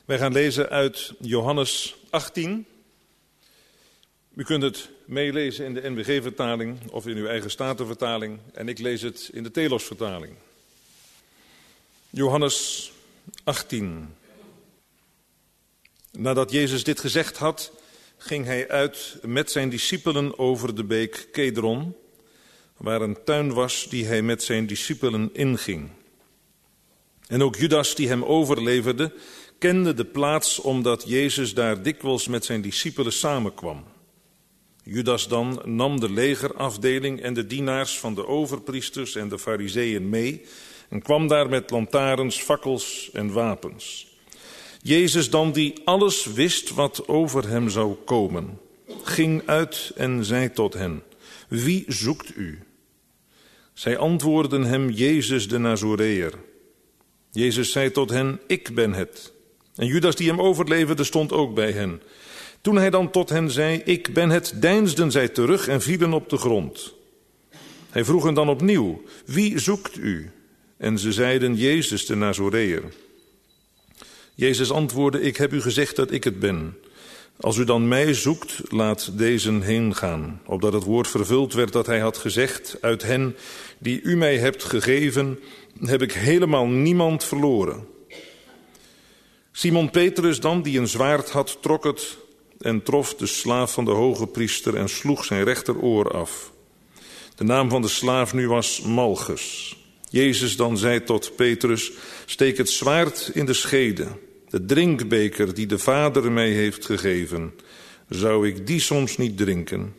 Wij gaan lezen uit Johannes 18. U kunt het meelezen in de NBG-vertaling of in uw eigen Statenvertaling. En ik lees het in de Telos-vertaling. Johannes 18. Nadat Jezus dit gezegd had, ging hij uit met zijn discipelen over de beek Kedron, waar een tuin was die hij met zijn discipelen inging. En ook Judas, die hem overleverde, kende de plaats omdat Jezus daar dikwijls met zijn discipelen samenkwam. Judas dan nam de legerafdeling en de dienaars van de overpriesters en de farizeeën mee en kwam daar met lantaarns, fakkels en wapens. Jezus dan, die alles wist wat over hem zou komen, ging uit en zei tot hen: Wie zoekt u? Zij antwoordden hem: Jezus de Nazoreër. Jezus zei tot hen: Ik ben het. En Judas, die hem overleverde, stond ook bij hen. Toen hij dan tot hen zei: Ik ben het, deinsden zij terug en vielen op de grond. Hij vroeg hen dan opnieuw: Wie zoekt u? En ze zeiden: Jezus de Nazoreër. Jezus antwoordde: Ik heb u gezegd dat ik het ben. Als u dan mij zoekt, laat dezen heen gaan. Opdat het woord vervuld werd dat hij had gezegd: Uit hen die u mij hebt gegeven, heb ik helemaal niemand verloren. Simon Petrus dan, die een zwaard had, trok het en trof de slaaf van de hoge priester en sloeg zijn rechteroor af. De naam van de slaaf nu was Malchus. Jezus dan zei tot Petrus: Steek het zwaard in de schede. De drinkbeker die de Vader mij heeft gegeven, zou ik die soms niet drinken?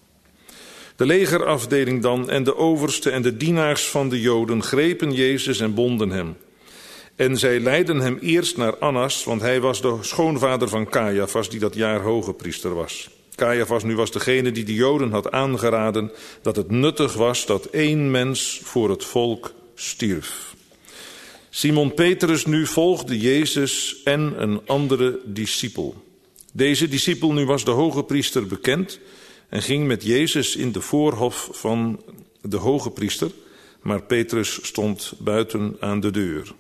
De legerafdeling dan en de overste en de dienaars van de Joden grepen Jezus en bonden hem. En zij leidden hem eerst naar Annas, want hij was de schoonvader van Caiaphas, die dat jaar hoge priester was. Caiaphas nu was degene die de Joden had aangeraden dat het nuttig was dat 1 mens voor het volk stierf. Simon Petrus nu volgde Jezus en een andere discipel. Deze discipel nu was de hoge priester bekend en ging met Jezus in de voorhof van de hoge priester, maar Petrus stond buiten aan de deur.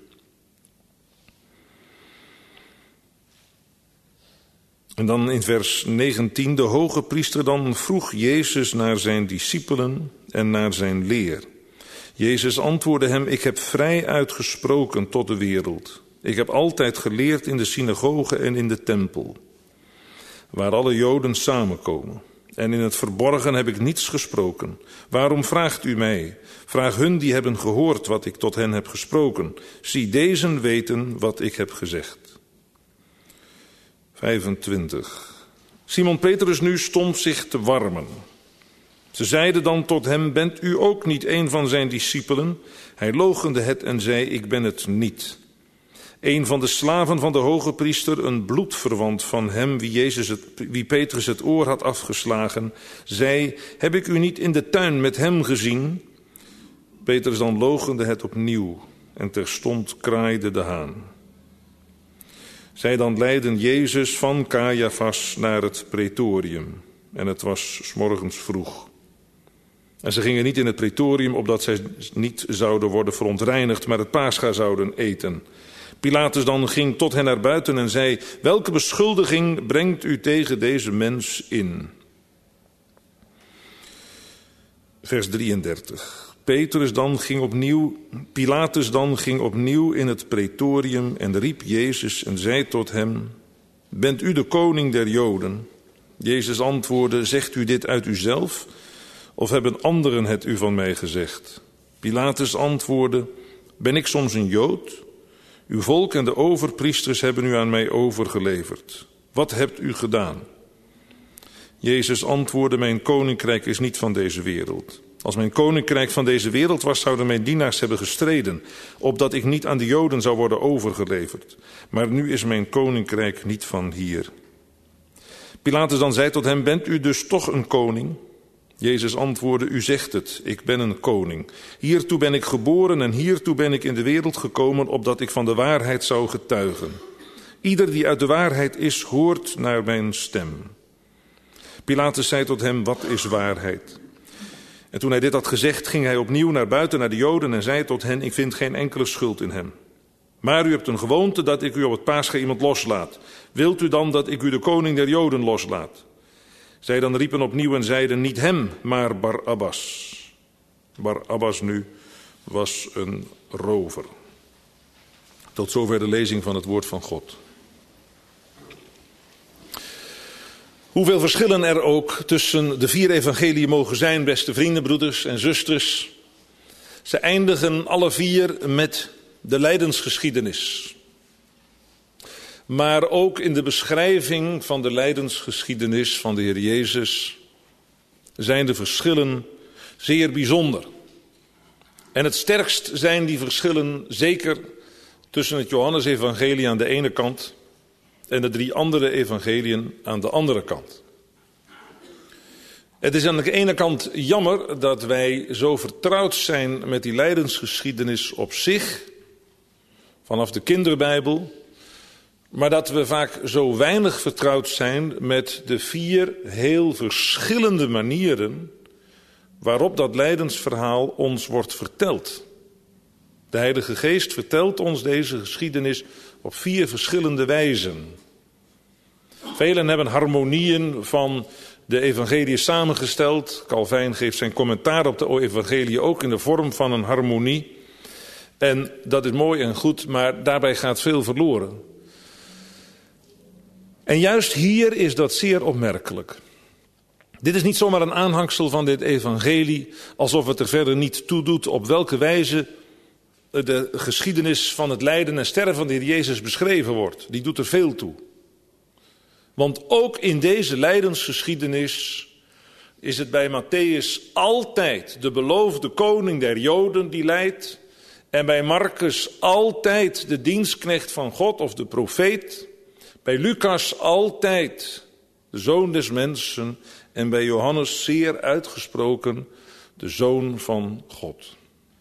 En dan in vers 19, de hoge priester dan vroeg Jezus naar zijn discipelen en naar zijn leer. Jezus antwoordde hem: Ik heb vrij uitgesproken tot de wereld. Ik heb altijd geleerd in de synagoge en in de tempel, waar alle Joden samenkomen. En in het verborgen heb ik niets gesproken. Waarom vraagt u mij? Vraag hun die hebben gehoord wat ik tot hen heb gesproken. Zie, dezen weten wat ik heb gezegd. 25. Simon Petrus nu stond zich te warmen. Ze zeiden dan tot hem: Bent u ook niet een van zijn discipelen? Hij loochende het en zei: Ik ben het niet. Een van de slaven van de hoge priester, een bloedverwant van hem wie Petrus het oor had afgeslagen, zei: Heb ik u niet in de tuin met hem gezien? Petrus dan loochende het opnieuw en terstond kraaide de haan. Zij dan leidden Jezus van Caiaphas naar het praetorium. En het was 's morgens vroeg. En ze gingen niet in het praetorium, opdat zij niet zouden worden verontreinigd, maar het Pascha zouden eten. Pilatus dan ging tot hen naar buiten en zei: Welke beschuldiging brengt u tegen deze mens in? Vers 33. Pilatus dan ging opnieuw in het praetorium en riep Jezus en zei tot hem: Bent u de koning der Joden? Jezus antwoordde: Zegt u dit uit uzelf, of hebben anderen het u van mij gezegd? Pilatus antwoordde: Ben ik soms een Jood? Uw volk en de overpriesters hebben u aan mij overgeleverd. Wat hebt u gedaan? Jezus antwoordde: Mijn koninkrijk is niet van deze wereld. Als mijn koninkrijk van deze wereld was, zouden mijn dienaars hebben gestreden, opdat ik niet aan de Joden zou worden overgeleverd. Maar nu is mijn koninkrijk niet van hier. Pilatus dan zei tot hem: Bent u dus toch een koning? Jezus antwoordde: U zegt het, ik ben een koning. Hiertoe ben ik geboren en hiertoe ben ik in de wereld gekomen, opdat ik van de waarheid zou getuigen. Ieder die uit de waarheid is, hoort naar mijn stem. Pilatus zei tot hem: Wat is waarheid? En toen hij dit had gezegd, ging hij opnieuw naar buiten naar de Joden en zei tot hen: Ik vind geen enkele schuld in hem. Maar u hebt een gewoonte dat ik u op het Paascha iemand loslaat. Wilt u dan dat ik u de koning der Joden loslaat? Zij dan riepen opnieuw en zeiden, niet hem, maar Barabbas. Barabbas nu was een rover. Tot zover de lezing van het woord van God. Hoeveel verschillen er ook tussen de 4 evangeliën mogen zijn, beste vrienden, broeders en zusters. Ze eindigen alle 4 met de lijdensgeschiedenis. Maar ook in de beschrijving van de lijdensgeschiedenis van de Heer Jezus zijn de verschillen zeer bijzonder. En het sterkst zijn die verschillen zeker tussen het Johannesevangelie aan de ene kant en de 3 andere evangeliën aan de andere kant. Het is aan de ene kant jammer dat wij zo vertrouwd zijn met die lijdensgeschiedenis op zich, vanaf de kinderbijbel, maar dat we vaak zo weinig vertrouwd zijn met de 4 heel verschillende manieren waarop dat lijdensverhaal ons wordt verteld. De Heilige Geest vertelt ons deze geschiedenis op 4 verschillende wijzen. Velen hebben harmonieën van de evangeliën samengesteld. Calvijn geeft zijn commentaar op de evangelie ook in de vorm van een harmonie. En dat is mooi en goed, maar daarbij gaat veel verloren. En juist hier is dat zeer opmerkelijk. Dit is niet zomaar een aanhangsel van dit evangelie, alsof het er verder niet toe doet op welke wijze de geschiedenis van het lijden en sterven van de Heer Jezus beschreven wordt. Die doet er veel toe. Want ook in deze lijdensgeschiedenis is het bij Mattheüs altijd de beloofde koning der Joden die lijdt. En bij Marcus altijd de dienstknecht van God of de profeet. Bij Lucas altijd de zoon des mensen. En bij Johannes zeer uitgesproken de zoon van God.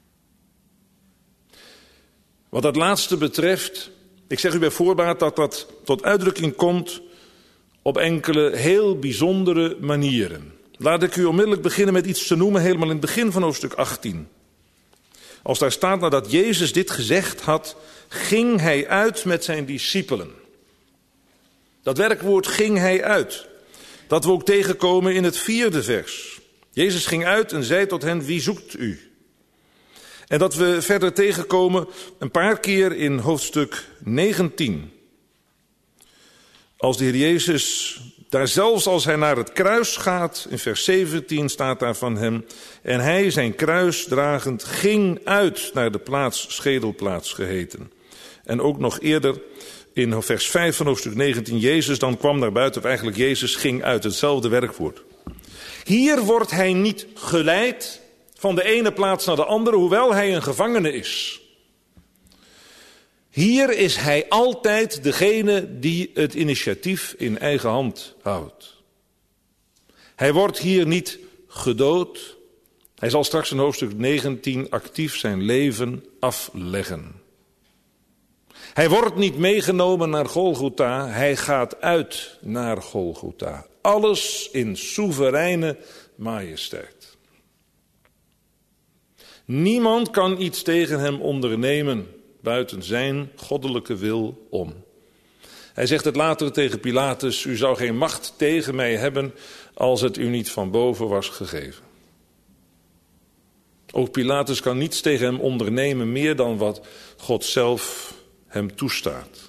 Wat dat laatste betreft, ik zeg u bij voorbaat dat dat tot uitdrukking komt op enkele heel bijzondere manieren. Laat ik u onmiddellijk beginnen met iets te noemen, helemaal in het begin van hoofdstuk 18. Als daar staat, nadat Jezus dit gezegd had, ging hij uit met zijn discipelen. Dat werkwoord ging hij uit. Dat we ook tegenkomen in het 4e vers. Jezus ging uit en zei tot hen, wie zoekt u? En dat we verder tegenkomen een paar keer in hoofdstuk 19. Als de Heer Jezus, daar zelfs als hij naar het kruis gaat, in vers 17 staat daar van hem, en hij zijn kruis dragend ging uit naar de plaats, schedelplaats geheten. En ook nog eerder in vers 5 van hoofdstuk 19, Jezus dan kwam naar buiten, of eigenlijk Jezus ging uit, hetzelfde werkwoord. Hier wordt hij niet geleid van de ene plaats naar de andere, hoewel hij een gevangene is. Hier is hij altijd degene die het initiatief in eigen hand houdt. Hij wordt hier niet gedood. Hij zal straks in hoofdstuk 19 actief zijn leven afleggen. Hij wordt niet meegenomen naar Golgotha, hij gaat uit naar Golgotha. Alles in soevereine majesteit. Niemand kan iets tegen hem ondernemen buiten zijn goddelijke wil om. Hij zegt het later tegen Pilatus, u zou geen macht tegen mij hebben als het u niet van boven was gegeven. Ook Pilatus kan niets tegen hem ondernemen meer dan wat God zelf hem toestaat.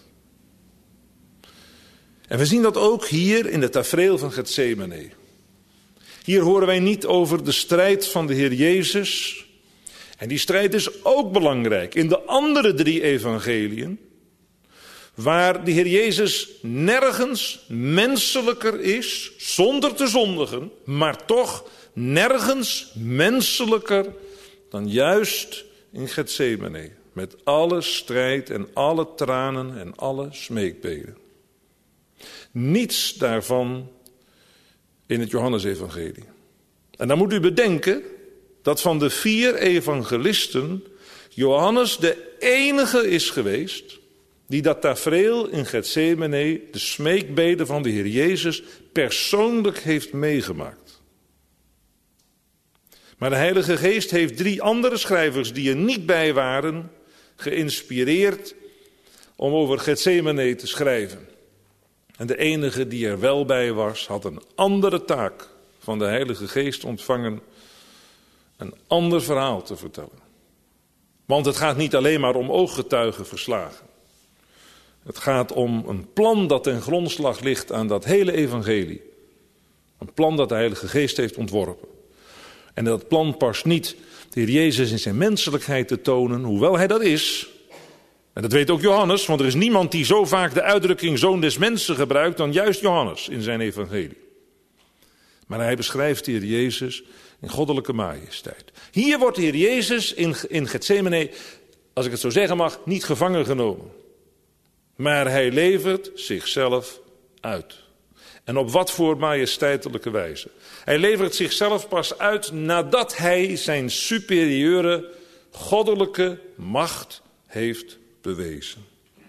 En we zien dat ook hier in het tafereel van Getsemane. Hier horen wij niet over de strijd van de Heer Jezus. En die strijd is ook belangrijk in de andere 3 evangeliën, waar de Heer Jezus nergens menselijker is, zonder te zondigen, maar toch nergens menselijker dan juist in Getsemane. Met alle strijd en alle tranen en alle smeekbeden. Niets daarvan in het Johannesevangelie. En dan moet u bedenken dat van de 4 evangelisten Johannes de enige is geweest die dat tafereel in Getsemane, de smeekbeden van de Heer Jezus, persoonlijk heeft meegemaakt. Maar de Heilige Geest heeft 3 andere schrijvers die er niet bij waren, geïnspireerd om over Getsemane te schrijven. En de enige die er wel bij was, had een andere taak van de Heilige Geest ontvangen, een ander verhaal te vertellen. Want het gaat niet alleen maar om ooggetuigen verslagen. Het gaat om een plan dat ten grondslag ligt aan dat hele evangelie. Een plan dat de Heilige Geest heeft ontworpen. En dat plan past niet de Heer Jezus in zijn menselijkheid te tonen, hoewel hij dat is. En dat weet ook Johannes, want er is niemand die zo vaak de uitdrukking zoon des mensen gebruikt dan juist Johannes in zijn evangelie. Maar hij beschrijft de Heer Jezus in goddelijke majesteit. Hier wordt de Heer Jezus in Getsemane, als ik het zo zeggen mag, niet gevangen genomen. Maar hij levert zichzelf uit. En op wat voor majesteitelijke wijze. Hij levert zichzelf pas uit nadat hij zijn superieure goddelijke macht heeft bewezen.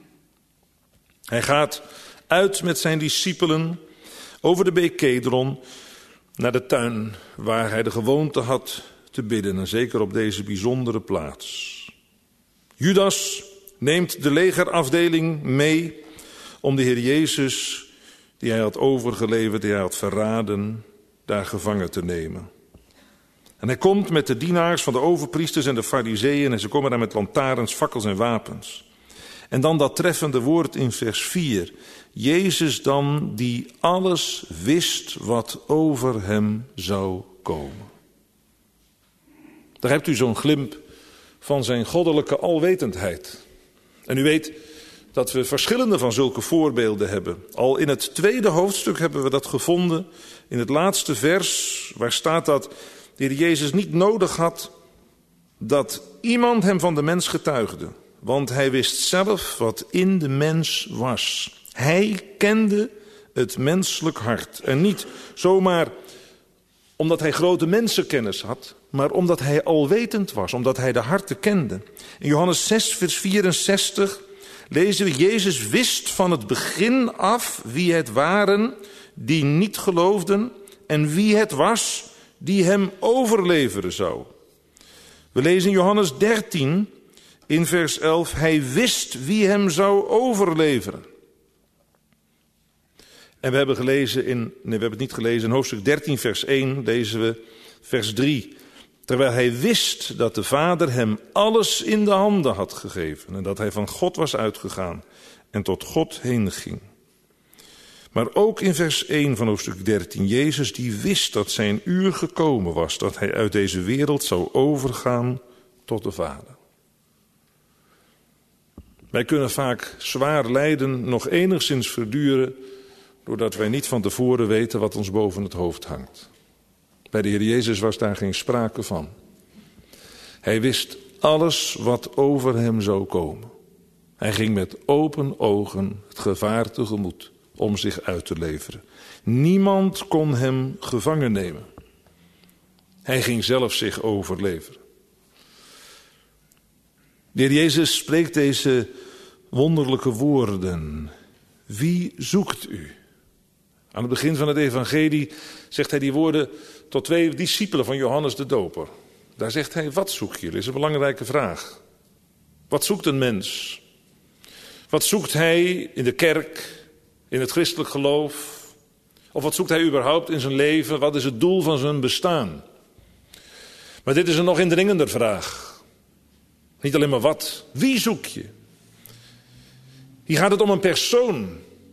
Hij gaat uit met zijn discipelen over de beek Kedron naar de tuin waar hij de gewoonte had te bidden. En zeker op deze bijzondere plaats. Judas neemt de legerafdeling mee om de Heer Jezus, die hij had overgeleverd, die hij had verraden, daar gevangen te nemen. En hij komt met de dienaars van de overpriesters en de farizeeën en ze komen daar met lantaarns, fakkels en wapens. En dan dat treffende woord in vers 4. Jezus dan die alles wist wat over hem zou komen. Daar hebt u zo'n glimp van zijn goddelijke alwetendheid. En u weet dat we verschillende van zulke voorbeelden hebben. Al in het 2e hoofdstuk hebben we dat gevonden. In het laatste vers, waar staat dat de Heer Jezus niet nodig had dat iemand hem van de mens getuigde. Want hij wist zelf wat in de mens was. Hij kende het menselijk hart. En niet zomaar omdat hij grote mensenkennis had, maar omdat hij alwetend was, omdat hij de harten kende. In Johannes 6, vers 64 lezen we, Jezus wist van het begin af wie het waren die niet geloofden en wie het was die hem overleveren zou. We lezen in Johannes 13 in vers 11, hij wist wie hem zou overleveren. En we hebben het niet gelezen, in hoofdstuk 13 vers 1 lezen we vers 3. Terwijl hij wist dat de Vader hem alles in de handen had gegeven en dat hij van God was uitgegaan en tot God heen ging. Maar ook in vers 1 van hoofdstuk 13, Jezus die wist dat zijn uur gekomen was, dat hij uit deze wereld zou overgaan tot de Vader. Wij kunnen vaak zwaar lijden nog enigszins verduren, doordat wij niet van tevoren weten wat ons boven het hoofd hangt. Bij de Heer Jezus was daar geen sprake van. Hij wist alles wat over hem zou komen. Hij ging met open ogen het gevaar tegemoet om zich uit te leveren. Niemand kon hem gevangen nemen. Hij ging zelf zich overleveren. De Heer Jezus spreekt deze wonderlijke woorden. Wie zoekt u? Aan het begin van het evangelie zegt hij die woorden tot 2 discipelen van Johannes de Doper. Daar zegt hij, wat zoek je? Dat is een belangrijke vraag. Wat zoekt een mens? Wat zoekt hij in de kerk, in het christelijk geloof? Of wat zoekt hij überhaupt in zijn leven? Wat is het doel van zijn bestaan? Maar dit is een nog indringender vraag. Niet alleen maar wat. Wie zoek je? Hier gaat het om een persoon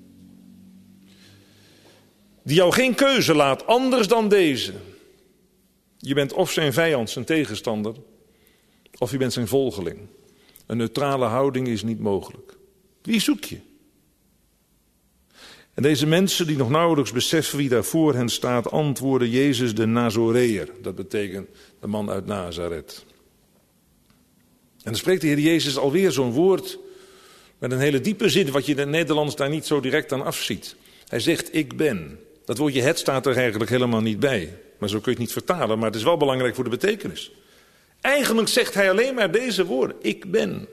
die jou geen keuze laat, anders dan deze. Je bent of zijn vijand, zijn tegenstander, of je bent zijn volgeling. Een neutrale houding is niet mogelijk. Wie zoek je? En deze mensen die nog nauwelijks beseffen wie daar voor hen staat, antwoorden Jezus de Nazoreër. Dat betekent de man uit Nazareth. En dan spreekt de Heer Jezus alweer zo'n woord met een hele diepe zin, wat je in het Nederlands daar niet zo direct aan afziet. Hij zegt, ik ben. Dat woordje het staat er eigenlijk helemaal niet bij. Maar zo kun je het niet vertalen, maar het is wel belangrijk voor de betekenis. Eigenlijk zegt hij alleen maar deze woorden, ik ben.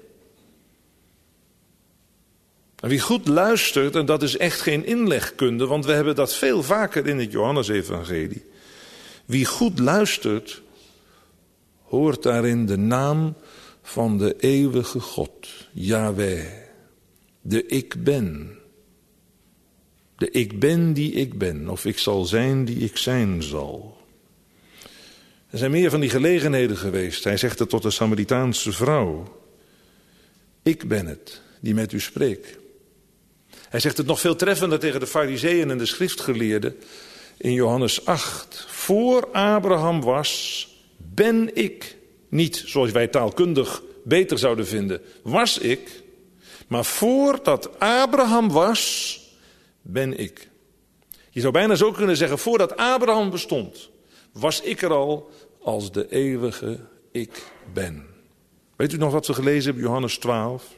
En wie goed luistert, en dat is echt geen inlegkunde, want we hebben dat veel vaker in het Johannesevangelie. Wie goed luistert, hoort daarin de naam van de eeuwige God, Yahweh. De ik ben. De ik ben die ik ben, of ik zal zijn die ik zijn zal. Er zijn meer van die gelegenheden geweest. Hij zegt het tot de Samaritaanse vrouw. Ik ben het die met u spreekt. Hij zegt het nog veel treffender tegen de Farizeeën en de schriftgeleerden in Johannes 8. Voor Abraham was, ben ik. Niet zoals wij taalkundig beter zouden vinden, was ik. Maar voordat Abraham was, ben ik. Je zou bijna zo kunnen zeggen, voordat Abraham bestond, was ik er al als de eeuwige ik ben. Weet u nog wat we gelezen hebben, Johannes 12?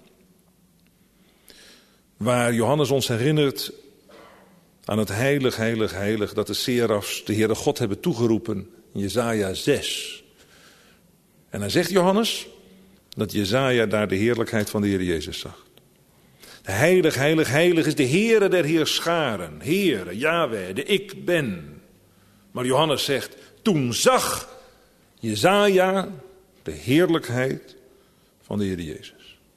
Waar Johannes ons herinnert aan het heilig, heilig, heilig dat de serafs de Heere God hebben toegeroepen in Jesaja 6. En dan zegt Johannes dat Jesaja daar de heerlijkheid van de Heer Jezus zag. Heilig, heilig, heilig is de Heere der Heerscharen. Heere, Yahweh, de ik ben. Maar Johannes zegt, toen zag Jesaja de heerlijkheid van de Heer Jezus.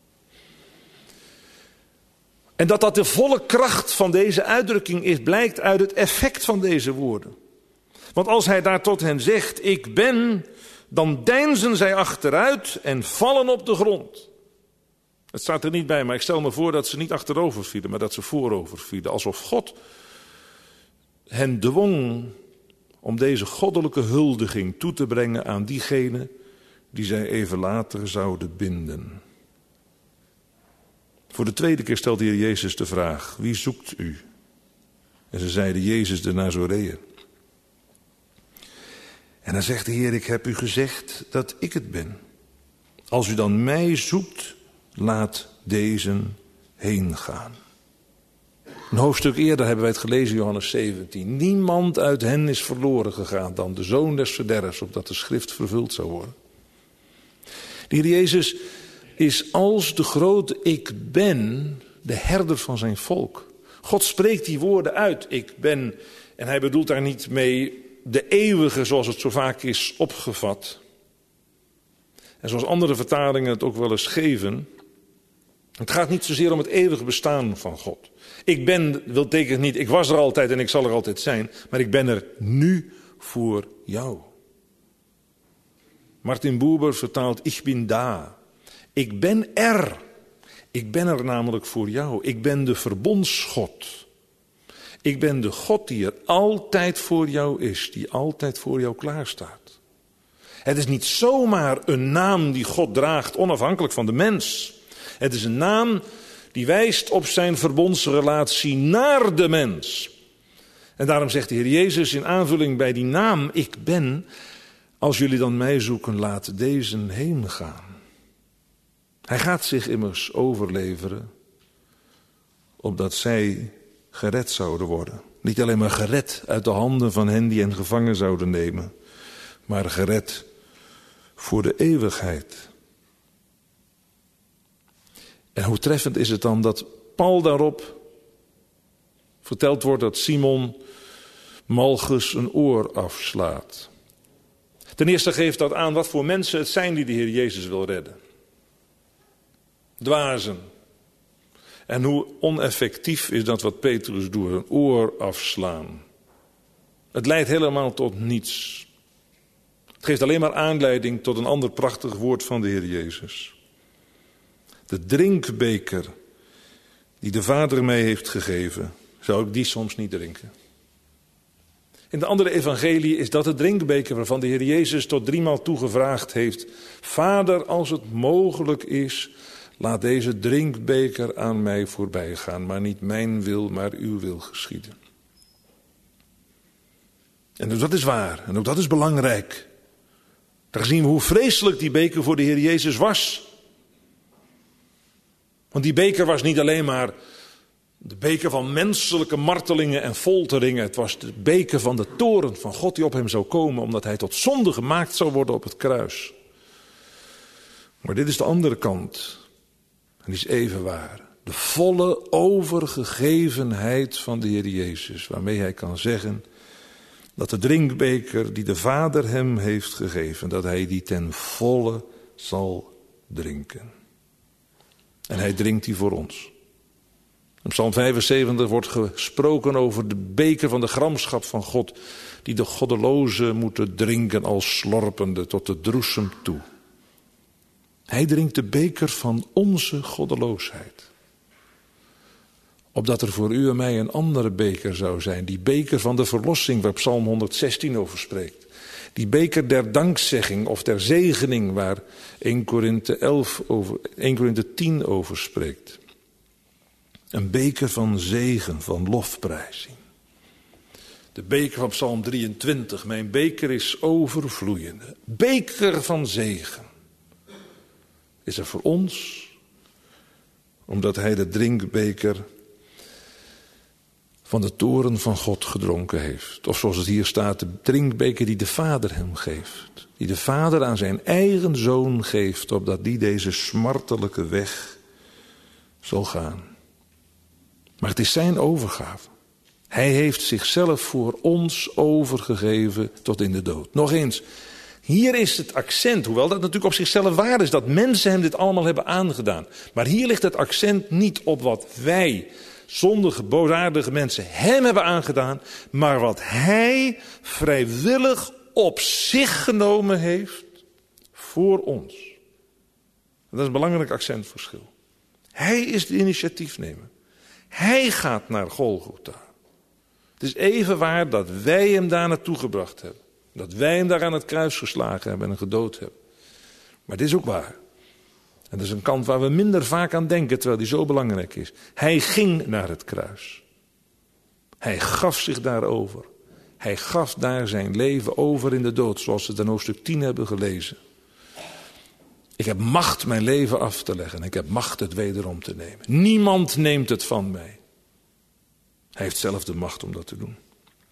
En dat de volle kracht van deze uitdrukking is, blijkt uit het effect van deze woorden. Want als hij daar tot hen zegt, ik ben, dan deinzen zij achteruit en vallen op de grond. Het staat er niet bij, maar ik stel me voor dat ze niet achterover vielen, maar dat ze voorover vielen. Alsof God hen dwong om deze goddelijke huldiging toe te brengen aan diegene die zij even later zouden binden. Voor de tweede keer stelt de Heer Jezus de vraag, wie zoekt u? En ze zeiden, Jezus de Nazoreër. En dan zegt de Heer, ik heb u gezegd dat ik het ben. Als u dan mij zoekt, laat deze heen gaan. Een hoofdstuk eerder hebben wij het gelezen, Johannes 17. Niemand uit hen is verloren gegaan dan de zoon des verderfs, opdat de schrift vervuld zou worden. De Heer Jezus is als de grote ik ben de herder van zijn volk. God spreekt die woorden uit, ik ben. En hij bedoelt daar niet mee de eeuwige, zoals het zo vaak is opgevat. En zoals andere vertalingen het ook wel eens geven. Het gaat niet zozeer om het eeuwige bestaan van God. Ik ben, wil tekenen niet, ik was er altijd en ik zal er altijd zijn. Maar ik ben er nu voor jou. Martin Buber vertaalt, ik ben daar. Ik ben er. Ik ben er namelijk voor jou. Ik ben de verbondsgod. Ik ben de God die er altijd voor jou is. Die altijd voor jou klaarstaat. Het is niet zomaar een naam die God draagt onafhankelijk van de mens. Het is een naam die wijst op zijn verbondsrelatie naar de mens. En daarom zegt de Heer Jezus in aanvulling bij die naam, ik ben, als jullie dan mij zoeken, laat deze heen gaan. Hij gaat zich immers overleveren, opdat zij gered zouden worden. Niet alleen maar gered uit de handen van hen die hen gevangen zouden nemen, maar gered voor de eeuwigheid. En hoe treffend is het dan dat Paul daarop verteld wordt dat Simon Malchus een oor afslaat. Ten eerste geeft dat aan wat voor mensen het zijn die de Heer Jezus wil redden. Dwazen. En hoe oneffectief is dat wat Petrus doet, een oor afslaan. Het leidt helemaal tot niets. Het geeft alleen maar aanleiding tot een ander prachtig woord van de Heer Jezus. De drinkbeker die de Vader mij heeft gegeven, zou ik die soms niet drinken. In de andere evangelie is dat de drinkbeker waarvan de Heer Jezus tot 3 maal toe gevraagd heeft. Vader, als het mogelijk is, laat deze drinkbeker aan mij voorbij gaan. Maar niet mijn wil, maar uw wil geschieden. En ook dat is waar. En ook dat is belangrijk. Daar zien we hoe vreselijk die beker voor de Heer Jezus was. Want die beker was niet alleen maar de beker van menselijke martelingen en folteringen. Het was de beker van de toorn van God die op hem zou komen, omdat hij tot zonde gemaakt zou worden op het kruis. Maar dit is de andere kant. En die is even waar. De volle overgegevenheid van de Heer Jezus. Waarmee hij kan zeggen dat de drinkbeker die de Vader hem heeft gegeven, dat hij die ten volle zal drinken. En hij drinkt die voor ons. In Psalm 75 wordt gesproken over de beker van de gramschap van God, die de goddelozen moeten drinken als slorpende tot de droesem toe. Hij drinkt de beker van onze goddeloosheid. Opdat er voor u en mij een andere beker zou zijn. Die beker van de verlossing waar Psalm 116 over spreekt. Die beker der dankzegging of der zegening waar 1 Korinthe 10 over spreekt. Een beker van zegen, van lofprijzing. De beker van Psalm 23. Mijn beker is overvloeiende. Beker van zegen. Is er voor ons, omdat hij de drinkbeker van de toorn van God gedronken heeft. Of zoals het hier staat, de drinkbeker die de Vader hem geeft. Die de Vader aan zijn eigen Zoon geeft, opdat die deze smartelijke weg zal gaan. Maar het is zijn overgave. Hij heeft zichzelf voor ons overgegeven tot in de dood. Nog eens, hier is het accent, hoewel dat natuurlijk op zichzelf waar is, dat mensen hem dit allemaal hebben aangedaan. Maar hier ligt het accent niet op wat wij, zondige, boosaardige mensen, hem hebben aangedaan, maar wat hij vrijwillig op zich genomen heeft voor ons. Dat is een belangrijk accentverschil. Hij is de initiatiefnemer. Hij gaat naar Golgotha. Het is even waar dat wij hem daar naartoe gebracht hebben. Dat wij hem daar aan het kruis geslagen hebben en gedood hebben. Maar het is ook waar. En dat is een kant waar we minder vaak aan denken, terwijl die zo belangrijk is. Hij ging naar het kruis. Hij gaf zich daarover. Hij gaf daar zijn leven over in de dood, zoals we het in hoofdstuk 10 hebben gelezen. Ik heb macht mijn leven af te leggen en ik heb macht het wederom te nemen. Niemand neemt het van mij. Hij heeft zelf de macht om dat te doen.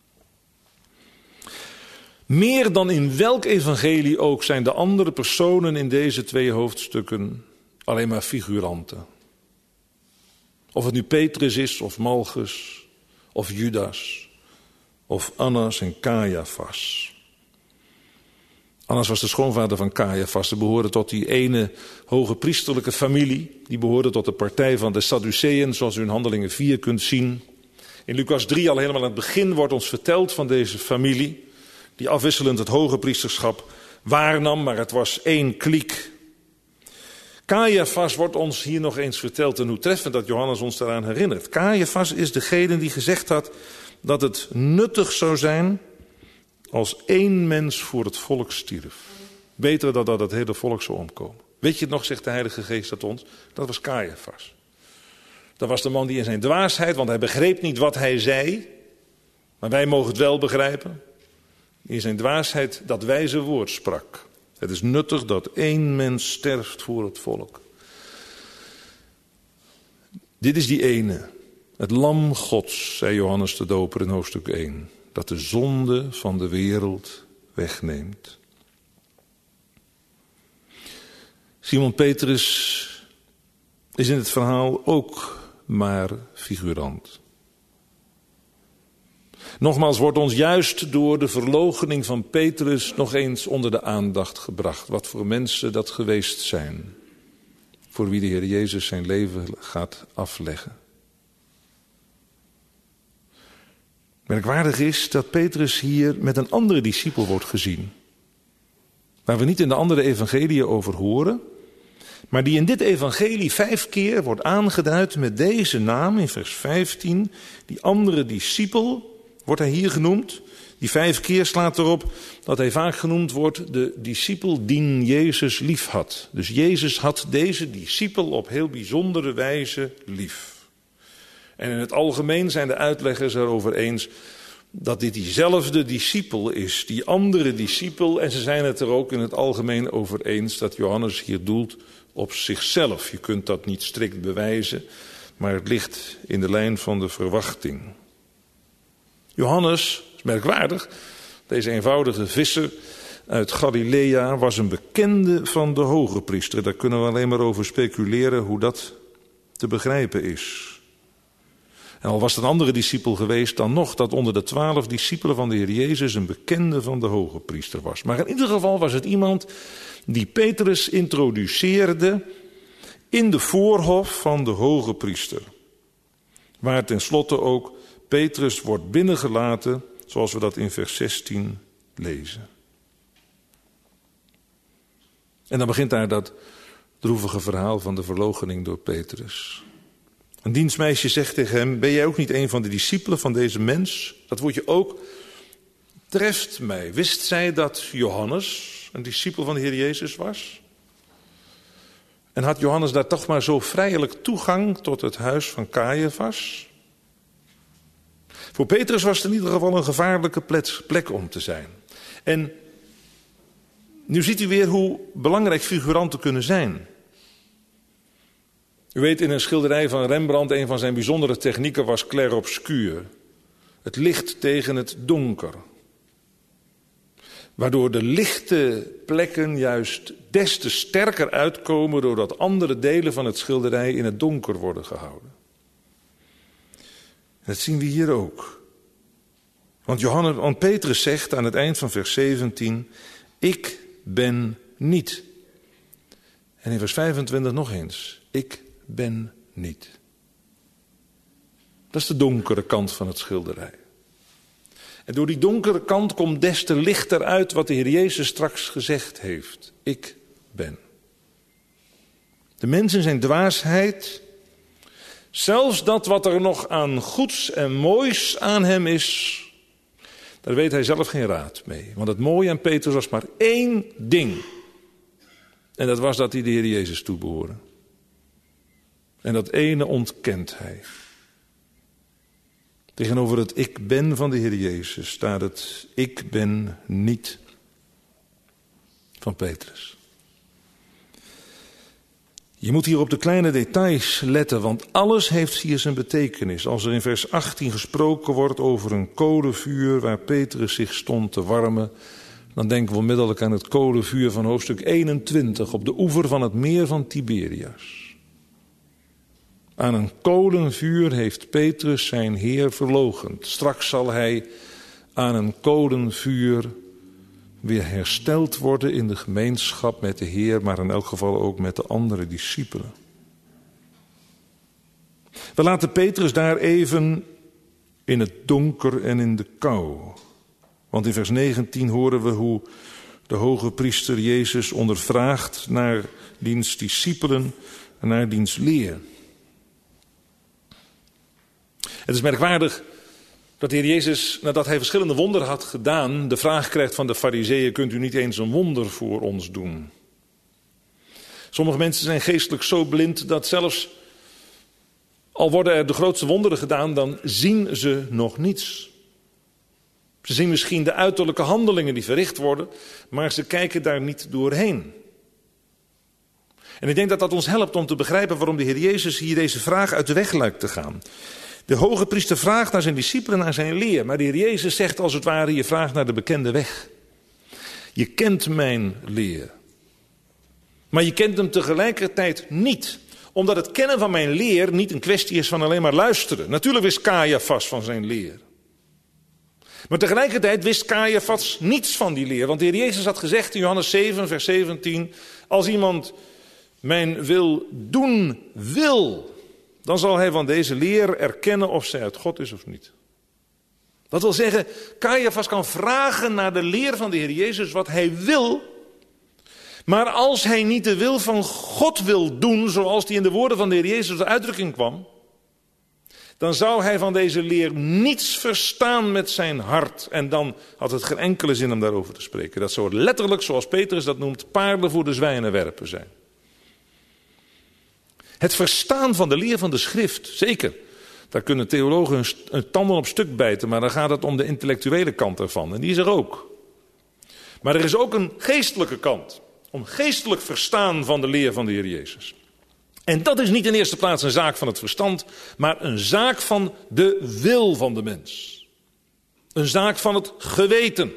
Meer dan in welk evangelie ook zijn de andere personen in deze 2 hoofdstukken alleen maar figuranten. Of het nu Petrus is, of Malchus, of Judas, of Annas en Caiaphas. Annas was de schoonvader van Caiaphas. Ze behoorde tot die ene hoge priesterlijke familie. Die behoorde tot de partij van de Sadduceeën, zoals u in Handelingen 4 kunt zien. In Lucas 3 al helemaal aan het begin wordt ons verteld van deze familie, die afwisselend het hoge priesterschap waarnam, maar het was één kliek. Caiaphas wordt ons hier nog eens verteld en hoe treffend dat Johannes ons daaraan herinnert. Caiaphas is degene die gezegd had dat het nuttig zou zijn als 1 mens voor het volk stierf. Beter dan dat het hele volk zou omkomen. Weet je het nog, zegt de Heilige Geest dat ons? Dat was Caiaphas. Dat was de man die in zijn dwaasheid, want hij begreep niet wat hij zei, maar wij mogen het wel begrijpen, in zijn dwaasheid dat wijze woord sprak. Het is nuttig dat 1 mens sterft voor het volk. Dit is die ene, het lam Gods, zei Johannes de Doper in hoofdstuk 1, dat de zonde van de wereld wegneemt. Simon Petrus is in het verhaal ook maar figurant. Nogmaals wordt ons juist door de verloochening van Petrus nog eens onder de aandacht gebracht. Wat voor mensen dat geweest zijn. Voor wie de Heer Jezus zijn leven gaat afleggen. Merkwaardig is dat Petrus hier met een andere discipel wordt gezien. Waar we niet in de andere evangeliën over horen. Maar die in dit evangelie 5 keer wordt aangeduid met deze naam in vers 15. Die andere discipel wordt hij hier genoemd. Die 5 keer slaat erop dat hij vaak genoemd wordt de discipel die Jezus lief had. Dus Jezus had deze discipel op heel bijzondere wijze lief. En in het algemeen zijn de uitleggers erover eens dat dit diezelfde discipel is, die andere discipel. En ze zijn het er ook in het algemeen over eens dat Johannes hier doelt op zichzelf. Je kunt dat niet strikt bewijzen, maar het ligt in de lijn van de verwachting. Johannes, is merkwaardig, deze eenvoudige visser uit Galilea was een bekende van de hoge priester. Daar kunnen we alleen maar over speculeren hoe dat te begrijpen is. En al was het een andere discipel geweest, dan nog dat onder de 12 discipelen van de Heer Jezus een bekende van de hoge priester was. Maar in ieder geval was het iemand die Petrus introduceerde in de voorhof van de hoge priester. Waar tenslotte ook Petrus wordt binnengelaten, zoals we dat in vers 16 lezen. En dan begint daar dat droevige verhaal van de verloochening door Petrus. Een dienstmeisje zegt tegen hem: ben jij ook niet een van de discipelen van deze mens? Dat woordje ook treft mij. Wist zij dat Johannes een discipel van de Heer Jezus was? En had Johannes daar toch maar zo vrijelijk toegang tot het huis van Caiaphas? Voor Petrus was het in ieder geval een gevaarlijke plek om te zijn. En nu ziet u weer hoe belangrijk figuranten kunnen zijn. U weet, in een schilderij van Rembrandt, een van zijn bijzondere technieken was clair-obscur. Het licht tegen het donker. Waardoor de lichte plekken juist des te sterker uitkomen, doordat andere delen van het schilderij in het donker worden gehouden. En dat zien we hier ook. Want Petrus zegt aan het eind van vers 17: ik ben niet. En in vers 25 nog eens: ik ben niet. Dat is de donkere kant van het schilderij. En door die donkere kant komt des te lichter uit wat de Heer Jezus straks gezegd heeft: ik ben. De mens in zijn dwaasheid, zelfs dat wat er nog aan goeds en moois aan hem is, daar weet hij zelf geen raad mee. Want het mooie aan Petrus was maar één ding. En dat was dat hij de Heer Jezus toebehoorde. En dat ene ontkent hij. Tegenover het ik ben van de Heer Jezus staat het ik ben niet van Petrus. Je moet hier op de kleine details letten, want alles heeft hier zijn betekenis. Als er in vers 18 gesproken wordt over een kolenvuur waar Petrus zich stond te warmen, dan denken we onmiddellijk aan het kolenvuur van hoofdstuk 21 op de oever van het meer van Tiberias. Aan een kolenvuur heeft Petrus zijn Heer verloochend. Straks zal hij aan een kolenvuur weer hersteld worden in de gemeenschap met de Heer, maar in elk geval ook met de andere discipelen. We laten Petrus daar even in het donker en in de kou. Want in vers 19 horen we hoe de hoge priester Jezus ondervraagt naar diens discipelen en naar diens leer. Het is merkwaardig dat de Heer Jezus, nadat hij verschillende wonderen had gedaan, de vraag krijgt van de Farizeeën: kunt u niet eens een wonder voor ons doen? Sommige mensen zijn geestelijk zo blind dat zelfs al worden er de grootste wonderen gedaan, dan zien ze nog niets. Ze zien misschien de uiterlijke handelingen die verricht worden, maar ze kijken daar niet doorheen. En ik denk dat dat ons helpt om te begrijpen waarom de Heer Jezus hier deze vraag uit de weg lijkt te gaan. De hoge priester vraagt naar zijn discipelen, naar zijn leer. Maar de Heer Jezus zegt als het ware: je vraagt naar de bekende weg. Je kent mijn leer. Maar je kent hem tegelijkertijd niet. Omdat het kennen van mijn leer niet een kwestie is van alleen maar luisteren. Natuurlijk wist Caiaphas van zijn leer. Maar tegelijkertijd wist Caiaphas niets van die leer. Want de Heer Jezus had gezegd in Johannes 7, vers 17... als iemand mijn wil doen wil, dan zal hij van deze leer erkennen of zij uit God is of niet. Dat wil zeggen, Caiaphas kan vragen naar de leer van de Heer Jezus wat hij wil. Maar als hij niet de wil van God wil doen, zoals die in de woorden van de Heer Jezus de uitdrukking kwam, dan zou hij van deze leer niets verstaan met zijn hart. En dan had het geen enkele zin om daarover te spreken. Dat zou letterlijk, zoals Petrus dat noemt, paarden voor de zwijnen werpen zijn. Het verstaan van de leer van de schrift, zeker. Daar kunnen theologen hun tanden op stuk bijten, maar dan gaat het om de intellectuele kant ervan. En die is er ook. Maar er is ook een geestelijke kant. Om geestelijk verstaan van de leer van de Heer Jezus. En dat is niet in eerste plaats een zaak van het verstand, maar een zaak van de wil van de mens. Een zaak van het geweten.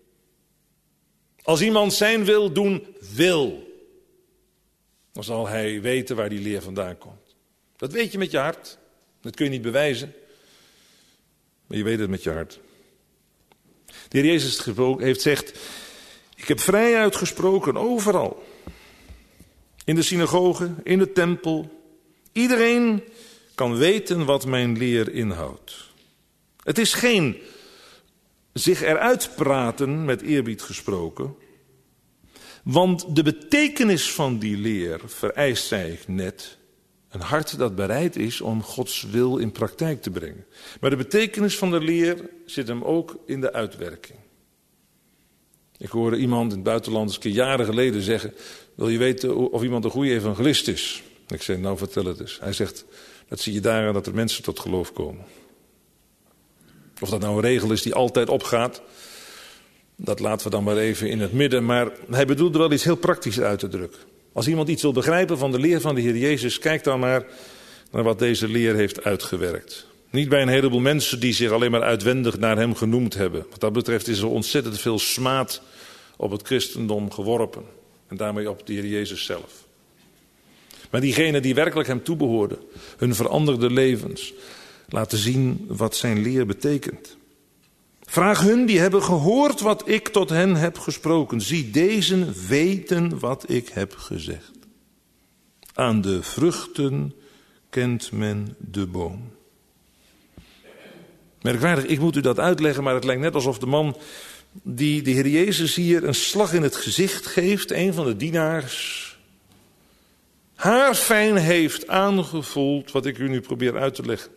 Als iemand zijn wil doen wil, dan zal hij weten waar die leer vandaan komt. Dat weet je met je hart. Dat kun je niet bewijzen. Maar je weet het met je hart. De Heer Jezus heeft gezegd: ik heb vrij uitgesproken overal. In de synagoge, in de tempel. Iedereen kan weten wat mijn leer inhoudt. Het is geen zich eruit praten, met eerbied gesproken. Want de betekenis van die leer vereist, zei ik net, een hart dat bereid is om Gods wil in praktijk te brengen. Maar de betekenis van de leer zit hem ook in de uitwerking. Ik hoorde iemand in het buitenland eens een keer jaren geleden zeggen: wil je weten of iemand een goede evangelist is? Ik zei: nou, vertel het eens. Hij zegt: dat zie je daaraan dat er mensen tot geloof komen. Of dat nou een regel is die altijd opgaat, dat laten we dan maar even in het midden. Maar hij bedoelde wel iets heel praktisch uit te drukken. Als iemand iets wil begrijpen van de leer van de Heer Jezus, kijk dan maar naar wat deze leer heeft uitgewerkt. Niet bij een heleboel mensen die zich alleen maar uitwendig naar hem genoemd hebben. Wat dat betreft is er ontzettend veel smaad op het christendom geworpen. En daarmee op de Heer Jezus zelf. Maar diegenen die werkelijk hem toebehoorden, hun veranderde levens, laten zien wat zijn leer betekent. Vraag hun die hebben gehoord wat ik tot hen heb gesproken. Zie, dezen weten wat ik heb gezegd. Aan de vruchten kent men de boom. Merkwaardig, ik moet u dat uitleggen, maar het lijkt net alsof de man die de Heer Jezus hier een slag in het gezicht geeft, een van de dienaars, haarfijn heeft aangevoeld wat ik u nu probeer uit te leggen.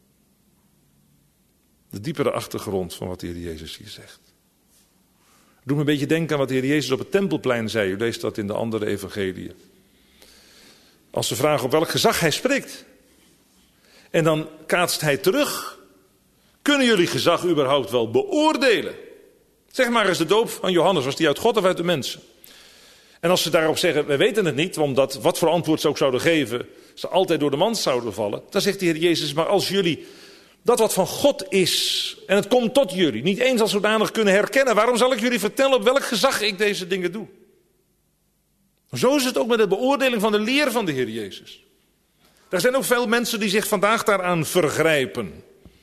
De diepere achtergrond van wat de Heer Jezus hier zegt. Doe me een beetje denken aan wat de Heer Jezus op het Tempelplein zei. U leest dat in de andere evangeliën. Als ze vragen op welk gezag hij spreekt. En dan kaatst hij terug. Kunnen jullie gezag überhaupt wel beoordelen? Zeg maar eens de doop van Johannes, was die uit God of uit de mensen? En als ze daarop zeggen, wij weten het niet, omdat wat voor antwoord ze ook zouden geven, ze altijd door de mand zouden vallen. Dan zegt de Heer Jezus, maar als jullie dat wat van God is, en het komt tot jullie, niet eens als zodanig kunnen herkennen, waarom zal ik jullie vertellen op welk gezag ik deze dingen doe? Zo is het ook met de beoordeling van de leer van de Heer Jezus. Er zijn ook veel mensen die zich vandaag daaraan vergrijpen.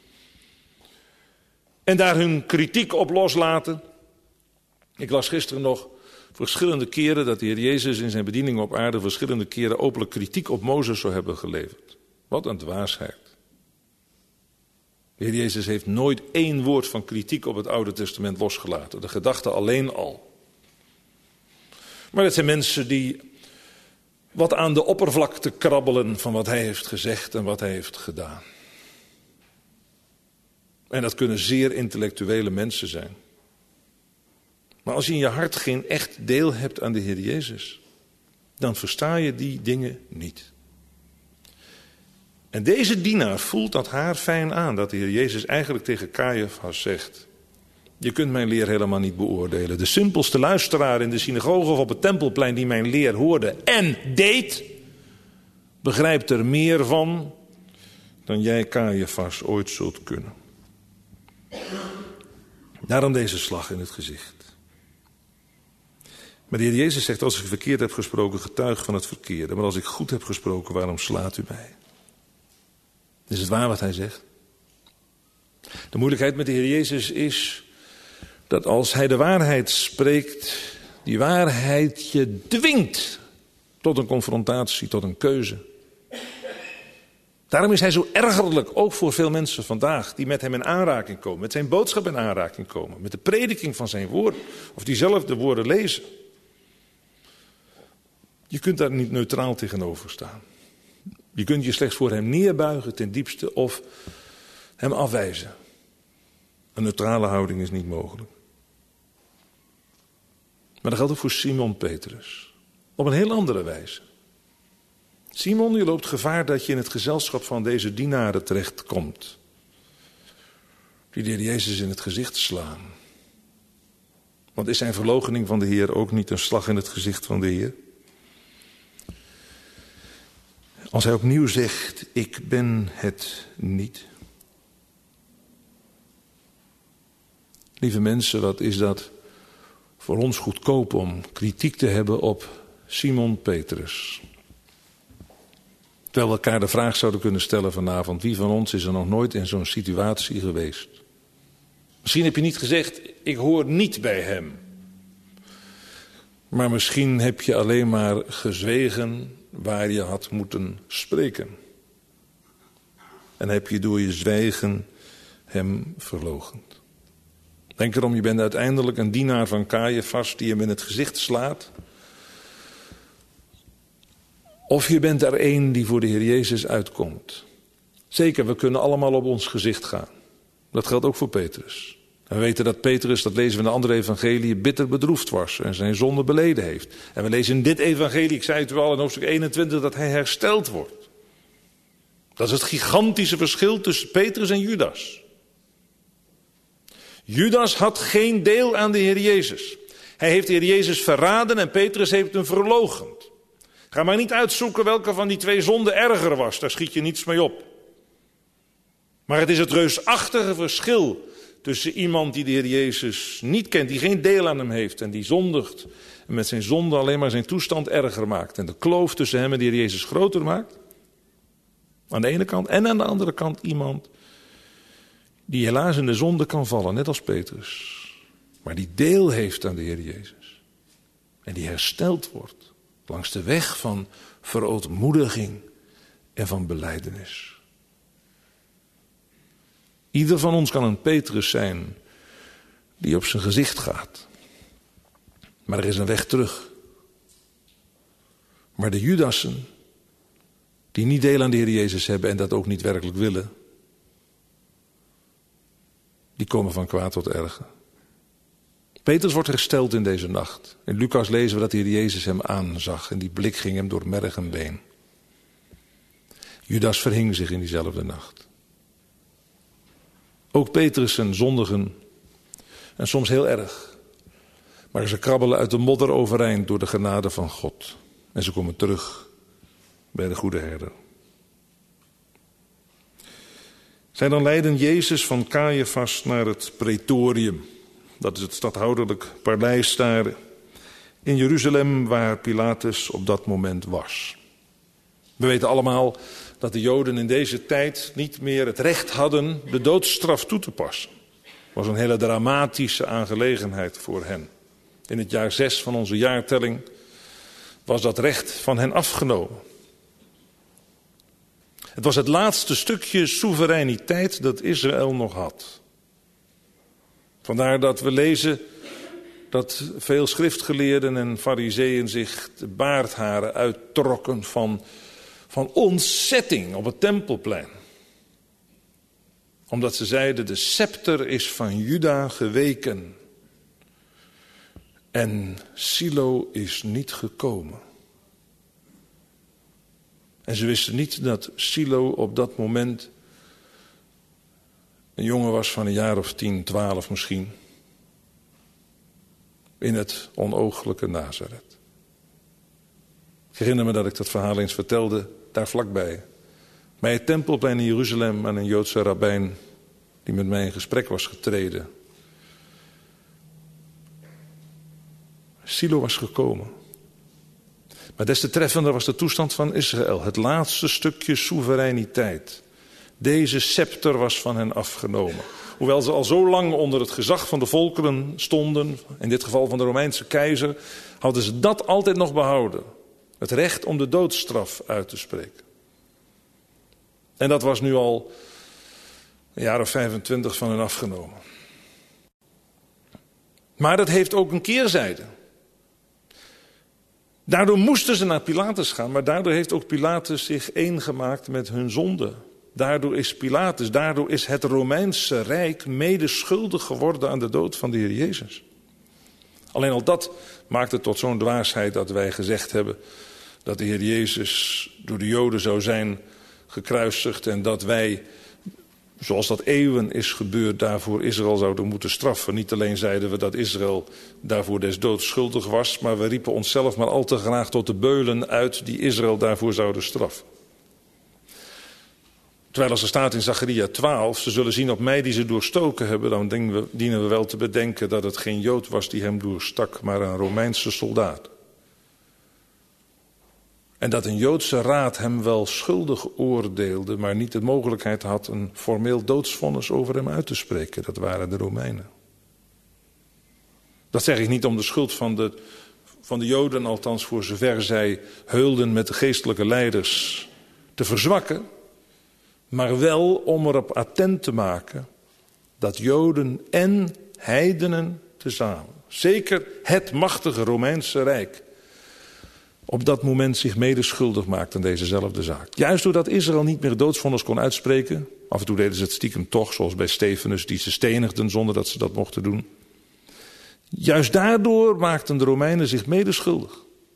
En daar hun kritiek op loslaten. Ik las gisteren nog verschillende keren dat de Heer Jezus in zijn bediening op aarde verschillende keren openlijk kritiek op Mozes zou hebben geleverd. Wat een dwaasheid. De Heer Jezus heeft nooit één woord van kritiek op het Oude Testament losgelaten. De gedachte alleen al. Maar het zijn mensen die wat aan de oppervlakte krabbelen van wat hij heeft gezegd en wat hij heeft gedaan. En dat kunnen zeer intellectuele mensen zijn. Maar als je in je hart geen echt deel hebt aan de Heer Jezus, dan versta je die dingen niet. En deze dienaar voelt dat haarfijn aan, dat de Heer Jezus eigenlijk tegen Caiaphas zegt: je kunt mijn leer helemaal niet beoordelen. De simpelste luisteraar in de synagoge of op het Tempelplein die mijn leer hoorde en deed, begrijpt er meer van dan jij, Caiaphas, ooit zult kunnen. Daarom deze slag in het gezicht. Maar de Heer Jezus zegt, als ik verkeerd heb gesproken, getuig van het verkeerde. Maar als ik goed heb gesproken, waarom slaat u mij? Is het waar wat hij zegt? De moeilijkheid met de Heer Jezus is dat als hij de waarheid spreekt, die waarheid je dwingt tot een confrontatie, tot een keuze. Daarom is hij zo ergerlijk, ook voor veel mensen vandaag, die met hem in aanraking komen, met zijn boodschap in aanraking komen, met de prediking van zijn woord, of die zelf de woorden lezen. Je kunt daar niet neutraal tegenover staan. Je kunt je slechts voor hem neerbuigen ten diepste of hem afwijzen. Een neutrale houding is niet mogelijk. Maar dat geldt ook voor Simon Petrus. Op een heel andere wijze. Simon, je loopt gevaar dat je in het gezelschap van deze dienaren terechtkomt. Die de Heer Jezus in het gezicht slaan. Want is zijn verloochening van de Heer ook niet een slag in het gezicht van de Heer? Als hij opnieuw zegt, ik ben het niet. Lieve mensen, wat is dat voor ons goedkoop om kritiek te hebben op Simon Petrus. Terwijl we elkaar de vraag zouden kunnen stellen vanavond, wie van ons is er nog nooit in zo'n situatie geweest? Misschien heb je niet gezegd, ik hoor niet bij hem. Maar misschien heb je alleen maar gezwegen waar je had moeten spreken. en heb je door je zwijgen hem verloochend. Denk erom, je bent uiteindelijk een dienaar van Caiaphas die hem in het gezicht slaat. Of je bent er een die voor de Heer Jezus uitkomt. Zeker, we kunnen allemaal op ons gezicht gaan. Dat geldt ook voor Petrus. En we weten dat Petrus, dat lezen we in de andere evangelie, bitter bedroefd was en zijn zonde beleden heeft. En we lezen in dit evangelie, ik zei het u al in hoofdstuk 21, dat hij hersteld wordt. Dat is het gigantische verschil tussen Petrus en Judas. Judas had geen deel aan de Heer Jezus. Hij heeft de Heer Jezus verraden en Petrus heeft hem verloochend. Ga maar niet uitzoeken welke van die twee zonden erger was, daar schiet je niets mee op. Maar het is het reusachtige verschil tussen iemand die de Heer Jezus niet kent, die geen deel aan hem heeft en die zondigt en met zijn zonde alleen maar zijn toestand erger maakt. En de kloof tussen hem en de Heer Jezus groter maakt. Aan de ene kant en aan de andere kant iemand die helaas in de zonde kan vallen, net als Petrus. Maar die deel heeft aan de Heer Jezus. En die hersteld wordt langs de weg van verootmoediging en van belijdenis. Ieder van ons kan een Petrus zijn die op zijn gezicht gaat. Maar er is een weg terug. Maar de Judassen, die niet deel aan de Heer Jezus hebben en dat ook niet werkelijk willen, die komen van kwaad tot erger. Petrus wordt hersteld in deze nacht. In Lucas lezen we dat de Heer Jezus hem aanzag en die blik ging hem door merg en been. Judas verhing zich in diezelfde nacht. Ook Petrussen zondigen en soms heel erg. Maar ze krabbelen uit de modder overeind door de genade van God. En ze komen terug bij de goede herder. Zij dan leiden Jezus van Caiaphas naar het praetorium. Dat is het stadhouderlijk paleis daar in Jeruzalem waar Pilatus op dat moment was. We weten allemaal dat de Joden in deze tijd niet meer het recht hadden de doodstraf toe te passen. Het was een hele dramatische aangelegenheid voor hen. In het jaar 6 van onze jaartelling was dat recht van hen afgenomen. Het was het laatste stukje soevereiniteit dat Israël nog had. Vandaar dat we lezen dat veel schriftgeleerden en farizeeën zich de baardharen uittrokken van ontzetting op het Tempelplein. Omdat ze zeiden, de scepter is van Juda geweken en Silo is niet gekomen. En ze wisten niet dat Silo op dat moment een jongen was van een jaar of 10, 12 misschien. In het onooglijke Nazareth. Ik herinner me dat ik dat verhaal eens vertelde, daar vlakbij. Bij het Tempelplein in Jeruzalem aan een Joodse rabbijn die met mij in gesprek was getreden. Silo was gekomen. Maar des te treffender was de toestand van Israël. Het laatste stukje soevereiniteit. Deze scepter was van hen afgenomen. Hoewel ze al zo lang onder het gezag van de volkeren stonden, in dit geval van de Romeinse keizer, hadden ze dat altijd nog behouden. Het recht om de doodstraf uit te spreken. En dat was nu al een jaar of 25 van hen afgenomen. Maar dat heeft ook een keerzijde. Daardoor moesten ze naar Pilatus gaan, maar daardoor heeft ook Pilatus zich één gemaakt met hun zonde. Daardoor is het Romeinse Rijk mede schuldig geworden aan de dood van de Heer Jezus. Alleen al dat maakt het tot zo'n dwaasheid dat wij gezegd hebben dat de Heer Jezus door de Joden zou zijn gekruisigd en dat wij, zoals dat eeuwen is gebeurd, daarvoor Israël zouden moeten straffen. Niet alleen zeiden we dat Israël daarvoor des doods schuldig was, maar we riepen onszelf maar al te graag tot de beulen uit die Israël daarvoor zouden straffen. Terwijl als er staat in Zacharia 12, ze zullen zien op mij die ze doorstoken hebben, dan dienen we wel te bedenken dat het geen Jood was die hem doorstak, maar een Romeinse soldaat. En dat een Joodse raad hem wel schuldig oordeelde, maar niet de mogelijkheid had een formeel doodsvonnis over hem uit te spreken. Dat waren de Romeinen. Dat zeg ik niet om de schuld van de Joden, althans voor zover zij heulden met de geestelijke leiders, te verzwakken. Maar wel om erop attent te maken dat Joden en heidenen tezamen, zeker het machtige Romeinse Rijk, op dat moment zich mede schuldig maakt aan dezezelfde zaak. Juist doordat Israël niet meer doodsvonnis kon uitspreken. Af en toe deden ze het stiekem toch, zoals bij Stefanus, die ze stenigden zonder dat ze dat mochten doen. Juist daardoor maakten de Romeinen zich mede schuldig.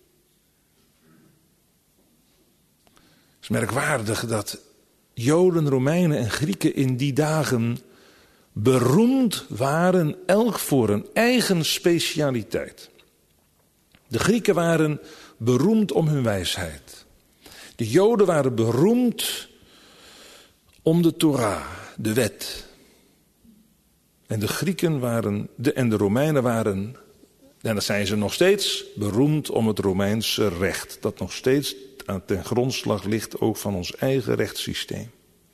Het is merkwaardig dat Joden, Romeinen en Grieken in die dagen beroemd waren, elk voor een eigen specialiteit. De Grieken waren beroemd om hun wijsheid. De Joden waren beroemd om de Torah, de wet. En de Grieken en de Romeinen waren, en dat zijn ze nog steeds, beroemd om het Romeinse recht. Dat nog steeds ten grondslag ligt ook van ons eigen rechtssysteem.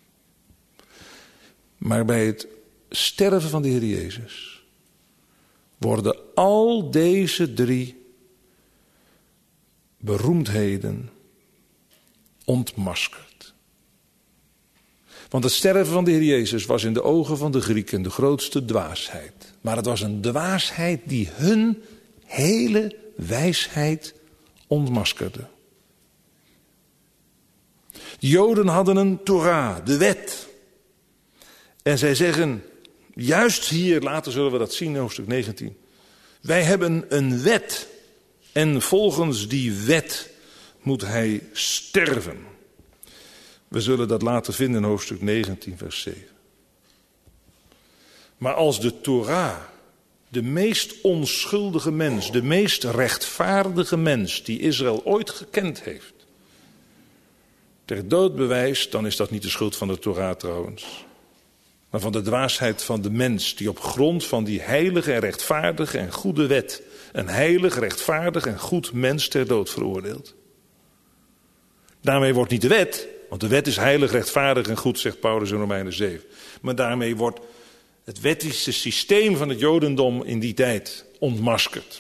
Maar bij het sterven van de Heer Jezus worden al deze drie beroemdheden ontmaskerd. Want het sterven van de Heer Jezus was in de ogen van de Grieken de grootste dwaasheid. Maar het was een dwaasheid die hun hele wijsheid ontmaskerde. De Joden hadden een Torah, de wet. En zij zeggen, juist hier, later zullen we dat zien in hoofdstuk 19. Wij hebben een wet. En volgens die wet moet hij sterven. We zullen dat later vinden in hoofdstuk 19, vers 7. Maar als de Torah, de meest onschuldige mens, de meest rechtvaardige mens die Israël ooit gekend heeft, ter dood bewijst, dan is dat niet de schuld van de Torah trouwens, maar van de dwaasheid van de mens die op grond van die heilige en rechtvaardige en goede wet een heilig, rechtvaardig en goed mens ter dood veroordeelt. Daarmee wordt niet de wet, want de wet is heilig, rechtvaardig en goed, zegt Paulus in Romeinen 7. Maar daarmee wordt het wettische systeem van het Jodendom in die tijd ontmaskerd.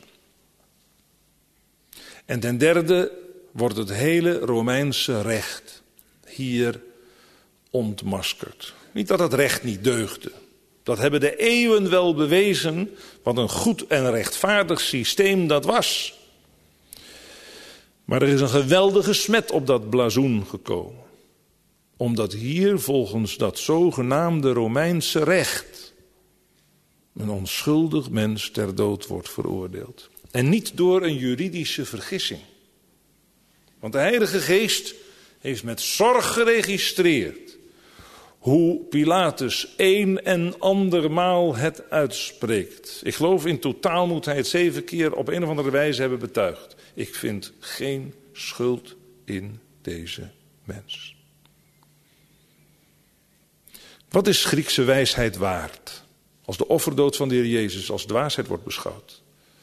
En ten derde wordt het hele Romeinse recht hier ontmaskerd. Niet dat het recht niet deugde. Dat hebben de eeuwen wel bewezen, wat een goed en rechtvaardig systeem dat was. Maar er is een geweldige smet op dat blazoen gekomen. Omdat hier volgens dat zogenaamde Romeinse recht een onschuldig mens ter dood wordt veroordeeld. En niet door een juridische vergissing. Want de Heilige Geest heeft met zorg geregistreerd hoe Pilatus een en andermaal het uitspreekt. Ik geloof in totaal moet hij het 7 keer op een of andere wijze hebben betuigd. Ik vind geen schuld in deze mens. Wat is Griekse wijsheid waard als de offerdood van de Heer Jezus als dwaasheid wordt beschouwd?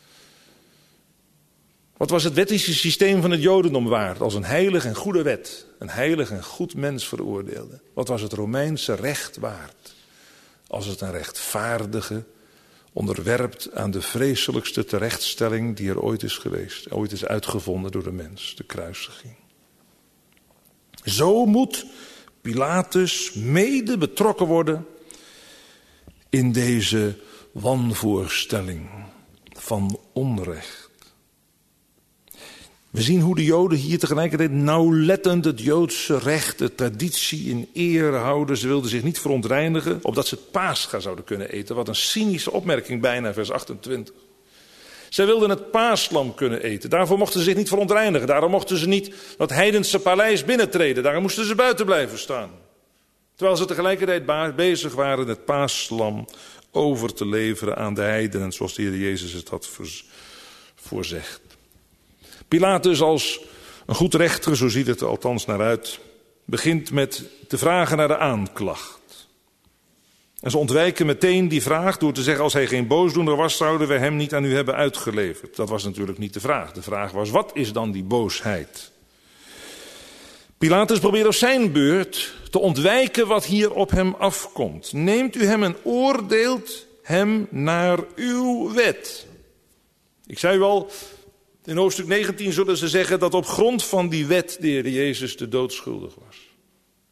Wat was het wettische systeem van het Jodendom waard als een heilig en goede wet een heilig en goed mens veroordeelde? Wat was het Romeinse recht waard als het een rechtvaardige onderwerpt aan de vreselijkste terechtstelling die er ooit is geweest, ooit is uitgevonden door de mens, de kruisiging? Zo moet Pilatus mede betrokken worden in deze wanvoorstelling van onrecht. We zien hoe de Joden hier tegelijkertijd nauwlettend het Joodse recht, de traditie in ere houden. Ze wilden zich niet verontreinigen, opdat ze het Pascha zouden kunnen eten. Wat een cynische opmerking bijna, vers 28. Zij wilden het paaslam kunnen eten. Daarvoor mochten ze zich niet verontreinigen. Daarom mochten ze niet dat heidense paleis binnentreden. Daarom moesten ze buiten blijven staan. Terwijl ze tegelijkertijd bezig waren het paaslam over te leveren aan de heidenen, zoals de Heer Jezus het had voorzegd. Pilatus als een goed rechter, zo ziet het er althans naar uit, begint met te vragen naar de aanklacht. En ze ontwijken meteen die vraag door te zeggen, als hij geen boosdoener was, zouden wij hem niet aan u hebben uitgeleverd. Dat was natuurlijk niet de vraag. De vraag was, wat is dan die boosheid? Pilatus probeert op zijn beurt te ontwijken wat hier op hem afkomt. Neemt u hem en oordeelt hem naar uw wet. Ik zei u al, in hoofdstuk 19 zullen ze zeggen dat op grond van die wet de Heer Jezus de dood schuldig was.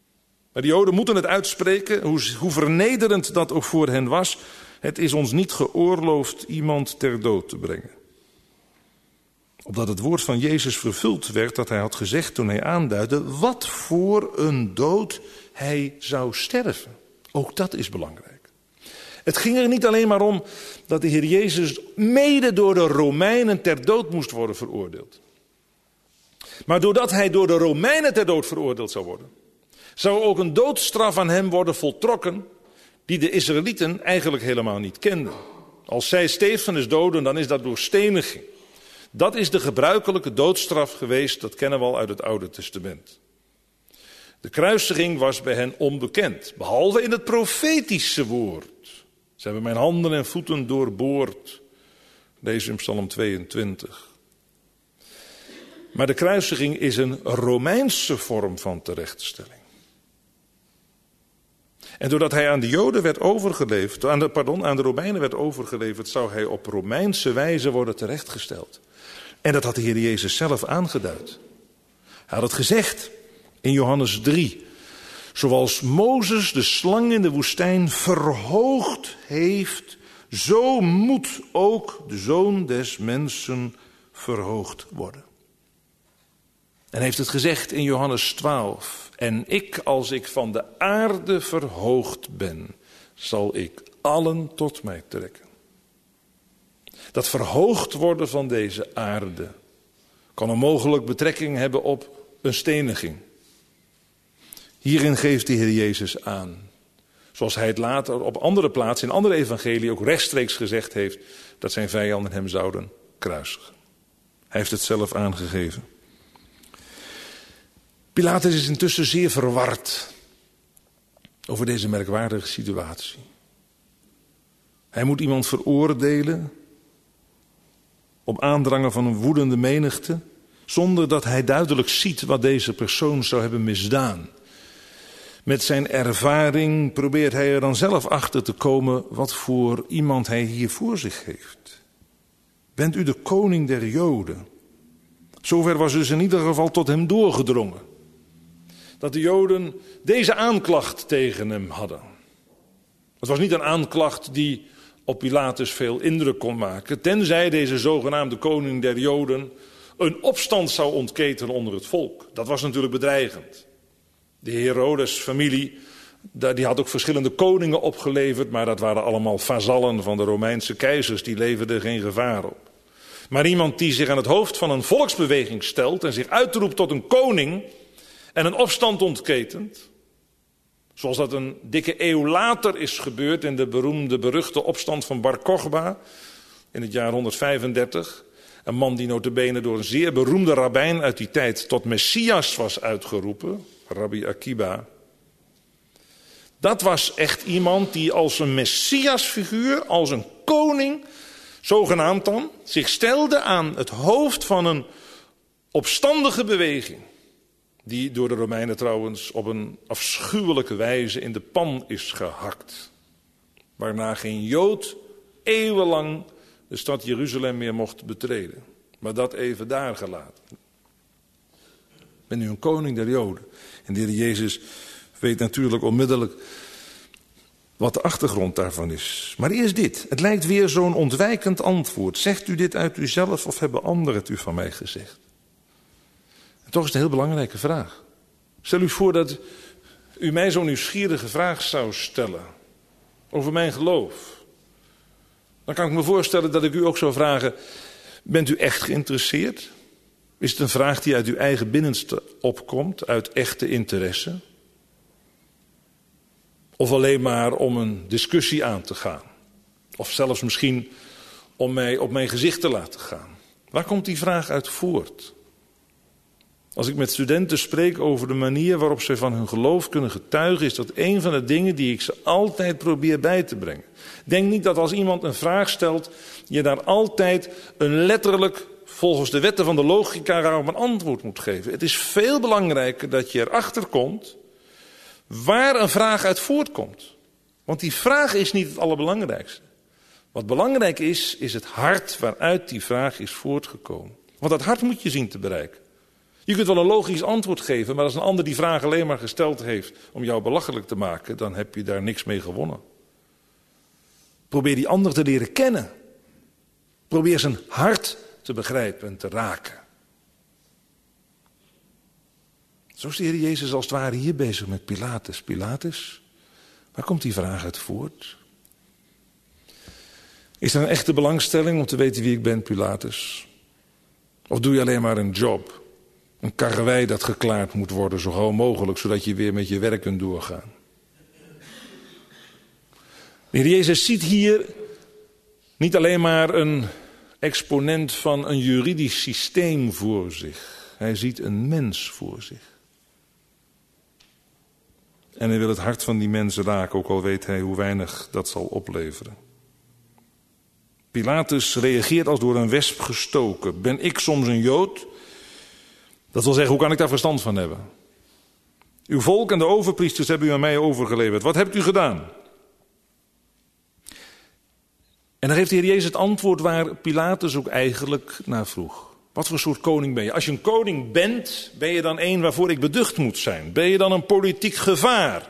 Maar de Joden moeten het uitspreken, hoe vernederend dat ook voor hen was. Het is ons niet geoorloofd iemand ter dood te brengen. Opdat het woord van Jezus vervuld werd dat hij had gezegd toen hij aanduidde wat voor een dood hij zou sterven. Ook dat is belangrijk. Het ging er niet alleen maar om dat de Heer Jezus mede door de Romeinen ter dood moest worden veroordeeld. Maar doordat hij door de Romeinen ter dood veroordeeld zou worden, zou ook een doodstraf aan hem worden voltrokken die de Israëlieten eigenlijk helemaal niet kenden. Als zij Stefanus doden, dan is dat door steniging. Dat is de gebruikelijke doodstraf geweest, dat kennen we al uit het Oude Testament. De kruisiging was bij hen onbekend, behalve in het profetische woord. Ze hebben mijn handen en voeten doorboord, lees in Psalm 22. Maar de kruisiging is een Romeinse vorm van terechtstelling. En doordat hij aan de Joden werd overgeleverd, aan de Romeinen werd overgeleverd, zou hij op Romeinse wijze worden terechtgesteld. En dat had de Heer Jezus zelf aangeduid. Hij had het gezegd in Johannes 3. Zoals Mozes de slang in de woestijn verhoogd heeft, zo moet ook de Zoon des Mensen verhoogd worden. En heeft het gezegd in Johannes 12. En ik, als ik van de aarde verhoogd ben, zal ik allen tot mij trekken. Dat verhoogd worden van deze aarde kan een mogelijk betrekking hebben op een steniging. Hierin geeft de Heer Jezus aan, zoals hij het later op andere plaatsen in andere evangelieën ook rechtstreeks gezegd heeft, dat zijn vijanden hem zouden kruisigen. Hij heeft het zelf aangegeven. Pilatus is intussen zeer verward over deze merkwaardige situatie. Hij moet iemand veroordelen op aandrangen van een woedende menigte, zonder dat hij duidelijk ziet wat deze persoon zou hebben misdaan. Met zijn ervaring probeert hij er dan zelf achter te komen wat voor iemand hij hier voor zich heeft. Bent u de koning der Joden? Zover was dus in ieder geval tot hem doorgedrongen. Dat de Joden deze aanklacht tegen hem hadden. Het was niet een aanklacht die op Pilatus veel indruk kon maken, tenzij deze zogenaamde koning der Joden een opstand zou ontketenen onder het volk. Dat was natuurlijk bedreigend. De Herodes-familie, die had ook verschillende koningen opgeleverd, maar dat waren allemaal vazallen van de Romeinse keizers, die leverden geen gevaar op. Maar iemand die zich aan het hoofd van een volksbeweging stelt en zich uitroept tot een koning en een opstand ontketent, zoals dat een dikke eeuw later is gebeurd in de beruchte opstand van Bar Kochba in het jaar 135. Een man die nota bene door een zeer beroemde rabbijn uit die tijd tot Messias was uitgeroepen, Rabbi Akiba. Dat was echt iemand die als een Messiasfiguur, als een koning, zogenaamd dan, zich stelde aan het hoofd van een opstandige beweging. Die door de Romeinen trouwens op een afschuwelijke wijze in de pan is gehakt. Waarna geen Jood eeuwenlang de stad Jeruzalem meer mocht betreden. Maar dat even daar gelaten. Ik ben nu een koning der Joden. En de Heer Jezus weet natuurlijk onmiddellijk wat de achtergrond daarvan is. Maar eerst dit. Het lijkt weer zo'n ontwijkend antwoord. Zegt u dit uit uzelf of hebben anderen het u van mij gezegd? En toch is het een heel belangrijke vraag. Stel u voor dat u mij zo'n nieuwsgierige vraag zou stellen over mijn geloof. Dan kan ik me voorstellen dat ik u ook zou vragen, bent u echt geïnteresseerd? Is het een vraag die uit uw eigen binnenste opkomt, uit echte interesse? Of alleen maar om een discussie aan te gaan? Of zelfs misschien om mij op mijn gezicht te laten gaan? Waar komt die vraag uit voort? Als ik met studenten spreek over de manier waarop zij van hun geloof kunnen getuigen, is dat een van de dingen die ik ze altijd probeer bij te brengen. Denk niet dat als iemand een vraag stelt, je daar altijd een letterlijk, volgens de wetten van de logica, daarop een antwoord moet geven. Het is veel belangrijker dat je erachter komt waar een vraag uit voortkomt. Want die vraag is niet het allerbelangrijkste. Wat belangrijk is het hart waaruit die vraag is voortgekomen. Want dat hart moet je zien te bereiken. Je kunt wel een logisch antwoord geven, maar als een ander die vraag alleen maar gesteld heeft om jou belachelijk te maken, dan heb je daar niks mee gewonnen. Probeer die ander te leren kennen. Probeer zijn hart te begrijpen en te raken. Zo is de Heer Jezus als het ware hier bezig met Pilatus. Pilatus, waar komt die vraag uit voort? Is er een echte belangstelling om te weten wie ik ben, Pilatus? Of doe je alleen maar een job? Een karrewei dat geklaard moet worden zo gauw mogelijk, zodat je weer met je werk kunt doorgaan. De Heer Jezus ziet hier niet alleen maar een exponent van een juridisch systeem voor zich. Hij ziet een mens voor zich. En hij wil het hart van die mensen raken, ook al weet hij hoe weinig dat zal opleveren. Pilatus reageert als door een wesp gestoken. Ben ik soms een Jood? Dat wil zeggen, hoe kan ik daar verstand van hebben? Uw volk en de overpriesters hebben u aan mij overgeleverd. Wat hebt u gedaan? En dan geeft de Heer Jezus het antwoord waar Pilatus ook eigenlijk naar vroeg. Wat voor soort koning ben je? Als je een koning bent, ben je dan een waarvoor ik beducht moet zijn? Ben je dan een politiek gevaar?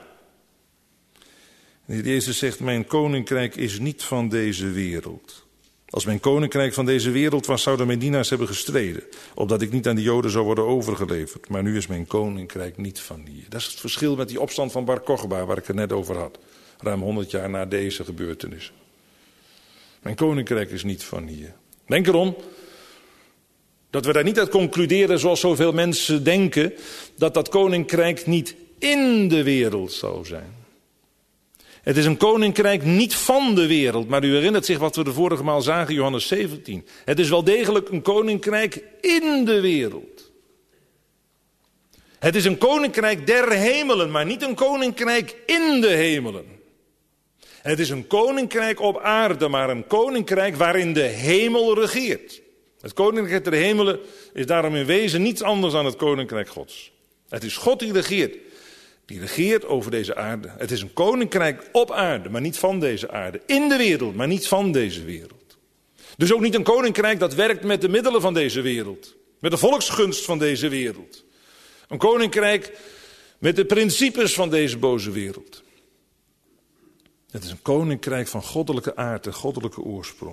De Heer Jezus zegt, mijn koninkrijk is niet van deze wereld. Als mijn koninkrijk van deze wereld was, zouden mijn dienaars hebben gestreden, opdat ik niet aan de Joden zou worden overgeleverd. Maar nu is mijn koninkrijk niet van hier. Dat is het verschil met die opstand van Bar Kochba, waar ik het net over had. Ruim 100 jaar na deze gebeurtenis. Mijn koninkrijk is niet van hier. Denk erom dat we daar niet uit concluderen, zoals zoveel mensen denken, dat dat koninkrijk niet in de wereld zou zijn. Het is een koninkrijk niet van de wereld, maar u herinnert zich wat we de vorige maal zagen, Johannes 17. Het is wel degelijk een koninkrijk in de wereld. Het is een koninkrijk der hemelen, maar niet een koninkrijk in de hemelen. Het is een koninkrijk op aarde, maar een koninkrijk waarin de hemel regeert. Het koninkrijk der hemelen is daarom in wezen niets anders dan het koninkrijk Gods. Het is God die regeert. Die regeert over deze aarde. Het is een koninkrijk op aarde, maar niet van deze aarde. In de wereld, maar niet van deze wereld. Dus ook niet een koninkrijk dat werkt met de middelen van deze wereld. Met de volksgunst van deze wereld. Een koninkrijk met de principes van deze boze wereld. Het is een koninkrijk van goddelijke aard en goddelijke oorsprong.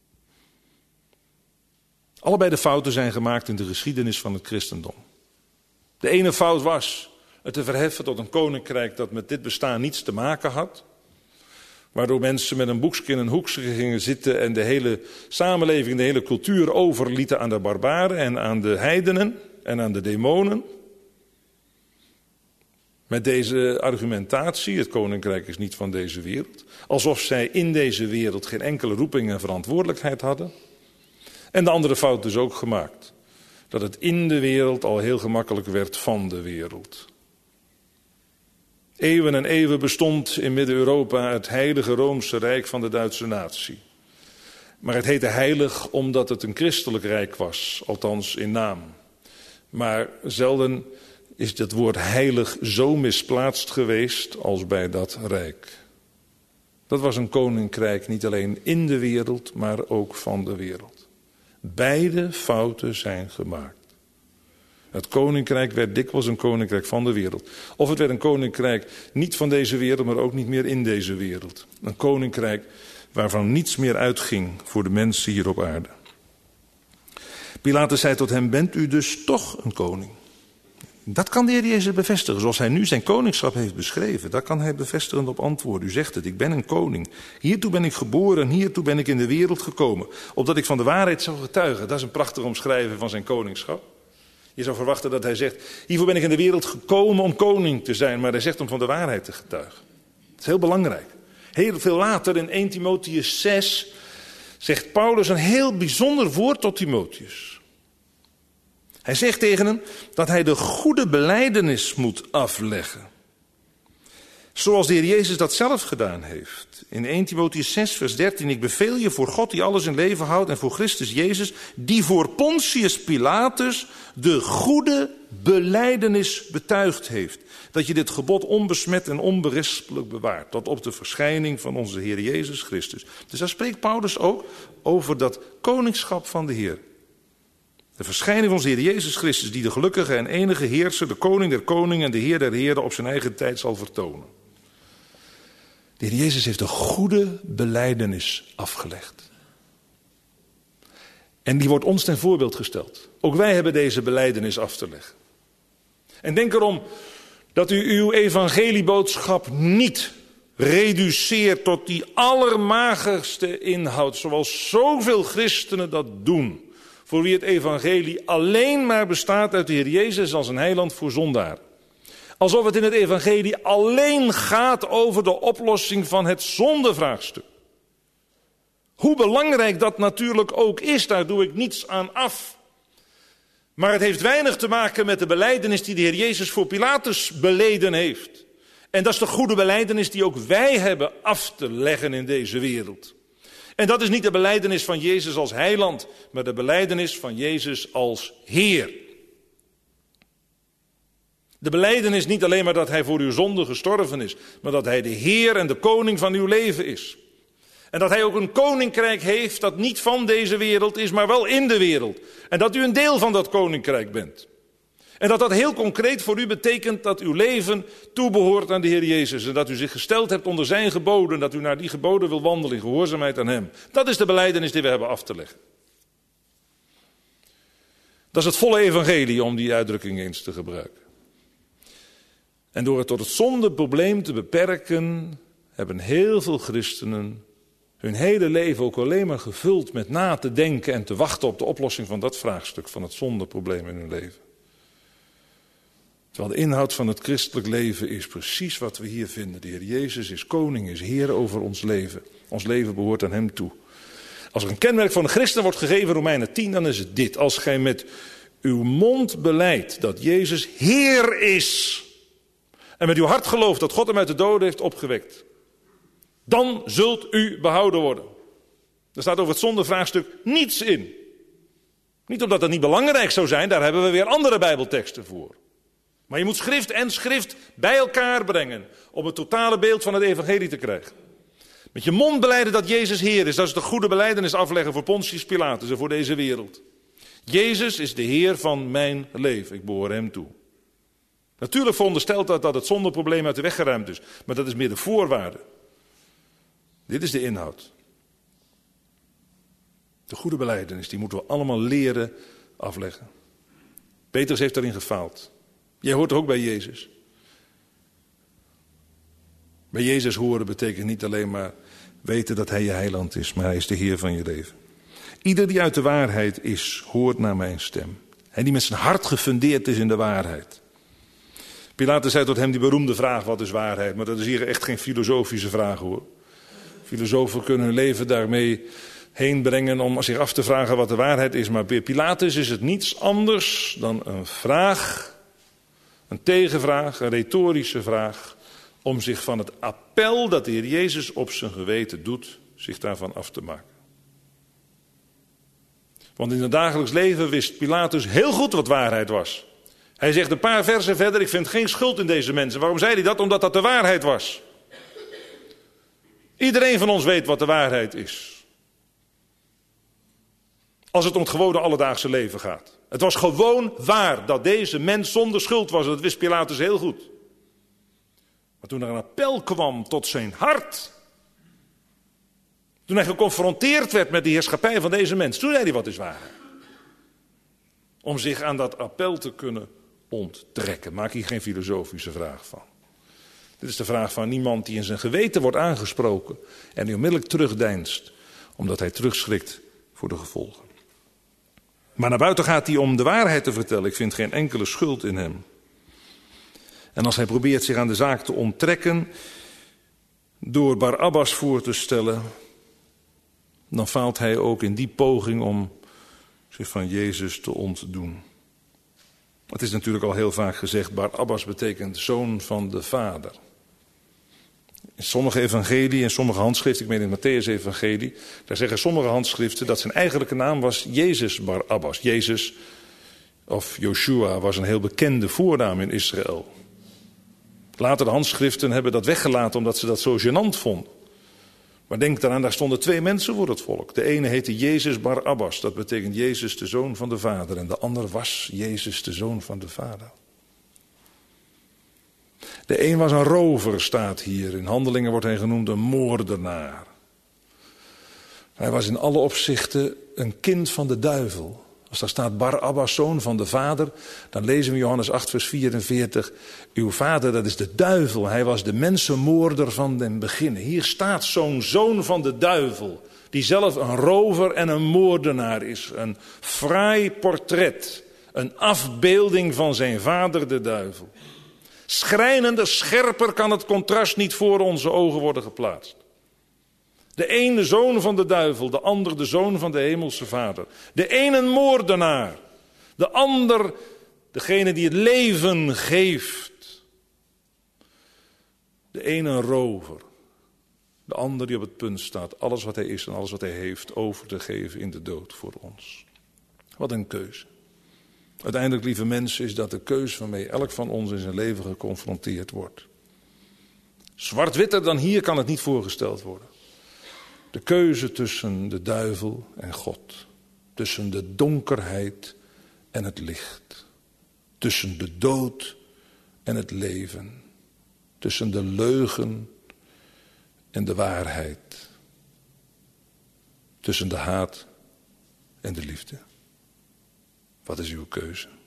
Allebei de fouten zijn gemaakt in de geschiedenis van het christendom. De ene fout was het te verheffen tot een koninkrijk dat met dit bestaan niets te maken had. Waardoor mensen met een boekje in een hoekje gingen zitten en de hele samenleving, de hele cultuur overlieten aan de barbaren en aan de heidenen en aan de demonen. Met deze argumentatie, het koninkrijk is niet van deze wereld. Alsof zij in deze wereld geen enkele roeping en verantwoordelijkheid hadden. En de andere fout dus ook gemaakt. Dat het in de wereld al heel gemakkelijk werd van de wereld. Eeuwen en eeuwen bestond in Midden-Europa het heilige Roomse Rijk van de Duitse natie. Maar het heette heilig omdat het een christelijk rijk was, althans in naam. Maar zelden is het woord heilig zo misplaatst geweest als bij dat rijk. Dat was een koninkrijk niet alleen in de wereld, maar ook van de wereld. Beide fouten zijn gemaakt. Het koninkrijk werd dikwijls een koninkrijk van de wereld. Of het werd een koninkrijk niet van deze wereld, maar ook niet meer in deze wereld. Een koninkrijk waarvan niets meer uitging voor de mensen hier op aarde. Pilatus zei tot hem, bent u dus toch een koning? Dat kan de Heer Jezus bevestigen, zoals hij nu zijn koningschap heeft beschreven. Daar kan hij bevestigend op antwoorden. U zegt het, ik ben een koning. Hiertoe ben ik geboren en hiertoe ben ik in de wereld gekomen. Opdat ik van de waarheid zou getuigen. Dat is een prachtig omschrijven van zijn koningschap. Je zou verwachten dat hij zegt, hiervoor ben ik in de wereld gekomen om koning te zijn. Maar hij zegt om van de waarheid te getuigen. Dat is heel belangrijk. Heel veel later in 1 Timotheüs 6 zegt Paulus een heel bijzonder woord tot Timotheus. Hij zegt tegen hem dat hij de goede belijdenis moet afleggen. Zoals de Heer Jezus dat zelf gedaan heeft. In 1 Timotheüs 6 vers 13. Ik beveel je voor God die alles in leven houdt en voor Christus Jezus. Die voor Pontius Pilatus de goede belijdenis betuigd heeft. Dat je dit gebod onbesmet en onberispelijk bewaart. Tot op de verschijning van onze Heer Jezus Christus. Dus daar spreekt Paulus ook over dat koningschap van de Heer. De verschijning van onze Heer Jezus Christus, die de gelukkige en enige heerser, de koning der koningen en de Heer der heren op zijn eigen tijd zal vertonen. De Heer Jezus heeft een goede belijdenis afgelegd. En die wordt ons ten voorbeeld gesteld. Ook wij hebben deze belijdenis af te leggen. En denk erom dat u uw evangelieboodschap niet reduceert tot die allermagerste inhoud, zoals zoveel christenen dat doen. Voor wie het evangelie alleen maar bestaat uit de Heer Jezus als een heiland voor zondaar. Alsof het in het evangelie alleen gaat over de oplossing van het zondevraagstuk. Hoe belangrijk dat natuurlijk ook is, daar doe ik niets aan af. Maar het heeft weinig te maken met de belijdenis die de Heer Jezus voor Pilatus beleden heeft. En dat is de goede belijdenis die ook wij hebben af te leggen in deze wereld. En dat is niet de belijdenis van Jezus als heiland, maar de belijdenis van Jezus als Heer. De belijdenis niet alleen maar dat hij voor uw zonde gestorven is, maar dat hij de Heer en de koning van uw leven is. En dat hij ook een koninkrijk heeft dat niet van deze wereld is, maar wel in de wereld. En dat u een deel van dat koninkrijk bent. En dat dat heel concreet voor u betekent dat uw leven toebehoort aan de Heer Jezus. En dat u zich gesteld hebt onder zijn geboden, dat u naar die geboden wil wandelen in gehoorzaamheid aan hem. Dat is de belijdenis die we hebben af te leggen. Dat is het volle evangelie, om die uitdrukking eens te gebruiken. En door het tot het zondeprobleem te beperken, hebben heel veel christenen hun hele leven ook alleen maar gevuld met na te denken en te wachten op de oplossing van dat vraagstuk, van het zondeprobleem in hun leven. Terwijl de inhoud van het christelijk leven is precies wat we hier vinden. De Heer Jezus is koning, is Heer over ons leven. Ons leven behoort aan hem toe. Als er een kenmerk van een christen wordt gegeven, Romeinen 10, dan is het dit. Als gij met uw mond belijdt dat Jezus Heer is, en met uw hart gelooft dat God hem uit de doden heeft opgewekt, dan zult u behouden worden. Er staat over het zondevraagstuk niets in. Niet omdat het niet belangrijk zou zijn, daar hebben we weer andere bijbelteksten voor. Maar je moet schrift en schrift bij elkaar brengen om het totale beeld van het evangelie te krijgen. Met je mond belijden dat Jezus Heer is, dat is de goede belijdenis afleggen voor Pontius Pilatus en voor deze wereld. Jezus is de Heer van mijn leven, ik behoor hem toe. Natuurlijk veronderstelt dat het zondeprobleem uit de weg geruimd is, maar dat is meer de voorwaarde. Dit is de inhoud. De goede belijdenis, die moeten we allemaal leren afleggen. Petrus heeft daarin gefaald. Jij hoort ook bij Jezus. Bij Jezus horen betekent niet alleen maar weten dat hij je heiland is, maar hij is de Heer van je leven. Ieder die uit de waarheid is, hoort naar mijn stem. En die met zijn hart gefundeerd is in de waarheid. Pilatus zei tot hem die beroemde vraag, wat is waarheid? Maar dat is hier echt geen filosofische vraag hoor. Filosofen kunnen hun leven daarmee heen brengen om zich af te vragen wat de waarheid is. Maar bij Pilatus is het niets anders dan een vraag, een tegenvraag, een retorische vraag, om zich van het appel dat de Heer Jezus op zijn geweten doet, zich daarvan af te maken. Want in het dagelijks leven wist Pilatus heel goed wat waarheid was. Hij zegt een paar versen verder, ik vind geen schuld in deze mensen. Waarom zei hij dat? Omdat dat de waarheid was. Iedereen van ons weet wat de waarheid is. Als het om het gewone alledaagse leven gaat. Het was gewoon waar dat deze mens zonder schuld was. Dat wist Pilatus heel goed. Maar toen er een appel kwam tot zijn hart. Toen hij geconfronteerd werd met de heerschappij van deze mens. Toen zei hij wat is waarheid. Om zich aan dat appel te kunnen onttrekken. Maak hier geen filosofische vraag van. Dit is de vraag van iemand die in zijn geweten wordt aangesproken. En die onmiddellijk terugdeinst. Omdat hij terugschrikt voor de gevolgen. Maar naar buiten gaat hij om de waarheid te vertellen. Ik vind geen enkele schuld in hem. En als hij probeert zich aan de zaak te onttrekken door Barabbas voor te stellen, dan faalt hij ook in die poging om zich van Jezus te ontdoen. Het is natuurlijk al heel vaak gezegd, Barabbas betekent zoon van de Vader. In sommige evangelieën, in sommige handschriften, ik meen in het Mattheüs-evangelie, daar zeggen sommige handschriften dat zijn eigenlijke naam was Jezus Barabbas. Jezus of Joshua was een heel bekende voornaam in Israël. Later de handschriften hebben dat weggelaten omdat ze dat zo gênant vonden. Maar denk eraan, daar stonden 2 mensen voor het volk. De ene heette Jezus bar Abbas, dat betekent Jezus de Zoon van de Vader. En de ander was Jezus de Zoon van de Vader. De een was een rover, staat hier. In Handelingen wordt hij genoemd een moordenaar. Hij was in alle opzichten een kind van de duivel. Als daar staat bar Abbas, zoon van de Vader, dan lezen we Johannes 8 vers 44. Uw vader, dat is de duivel. Hij was de mensenmoorder van den beginnen. Hier staat zo'n zoon van de duivel, die zelf een rover en een moordenaar is. Een fraai portret, een afbeelding van zijn vader de duivel. Schrijnender, scherper kan het contrast niet voor onze ogen worden geplaatst. De een de zoon van de duivel, de ander de zoon van de hemelse Vader. De een een moordenaar, de ander degene die het leven geeft. De een een rover, de ander die op het punt staat alles wat hij is en alles wat hij heeft over te geven in de dood voor ons. Wat een keuze. Uiteindelijk, lieve mensen, is dat de keuze waarmee elk van ons in zijn leven geconfronteerd wordt. Zwart-witter dan hier kan het niet voorgesteld worden. De keuze tussen de duivel en God. Tussen de donkerheid en het licht. Tussen de dood en het leven. Tussen de leugen en de waarheid. Tussen de haat en de liefde. Wat is uw keuze?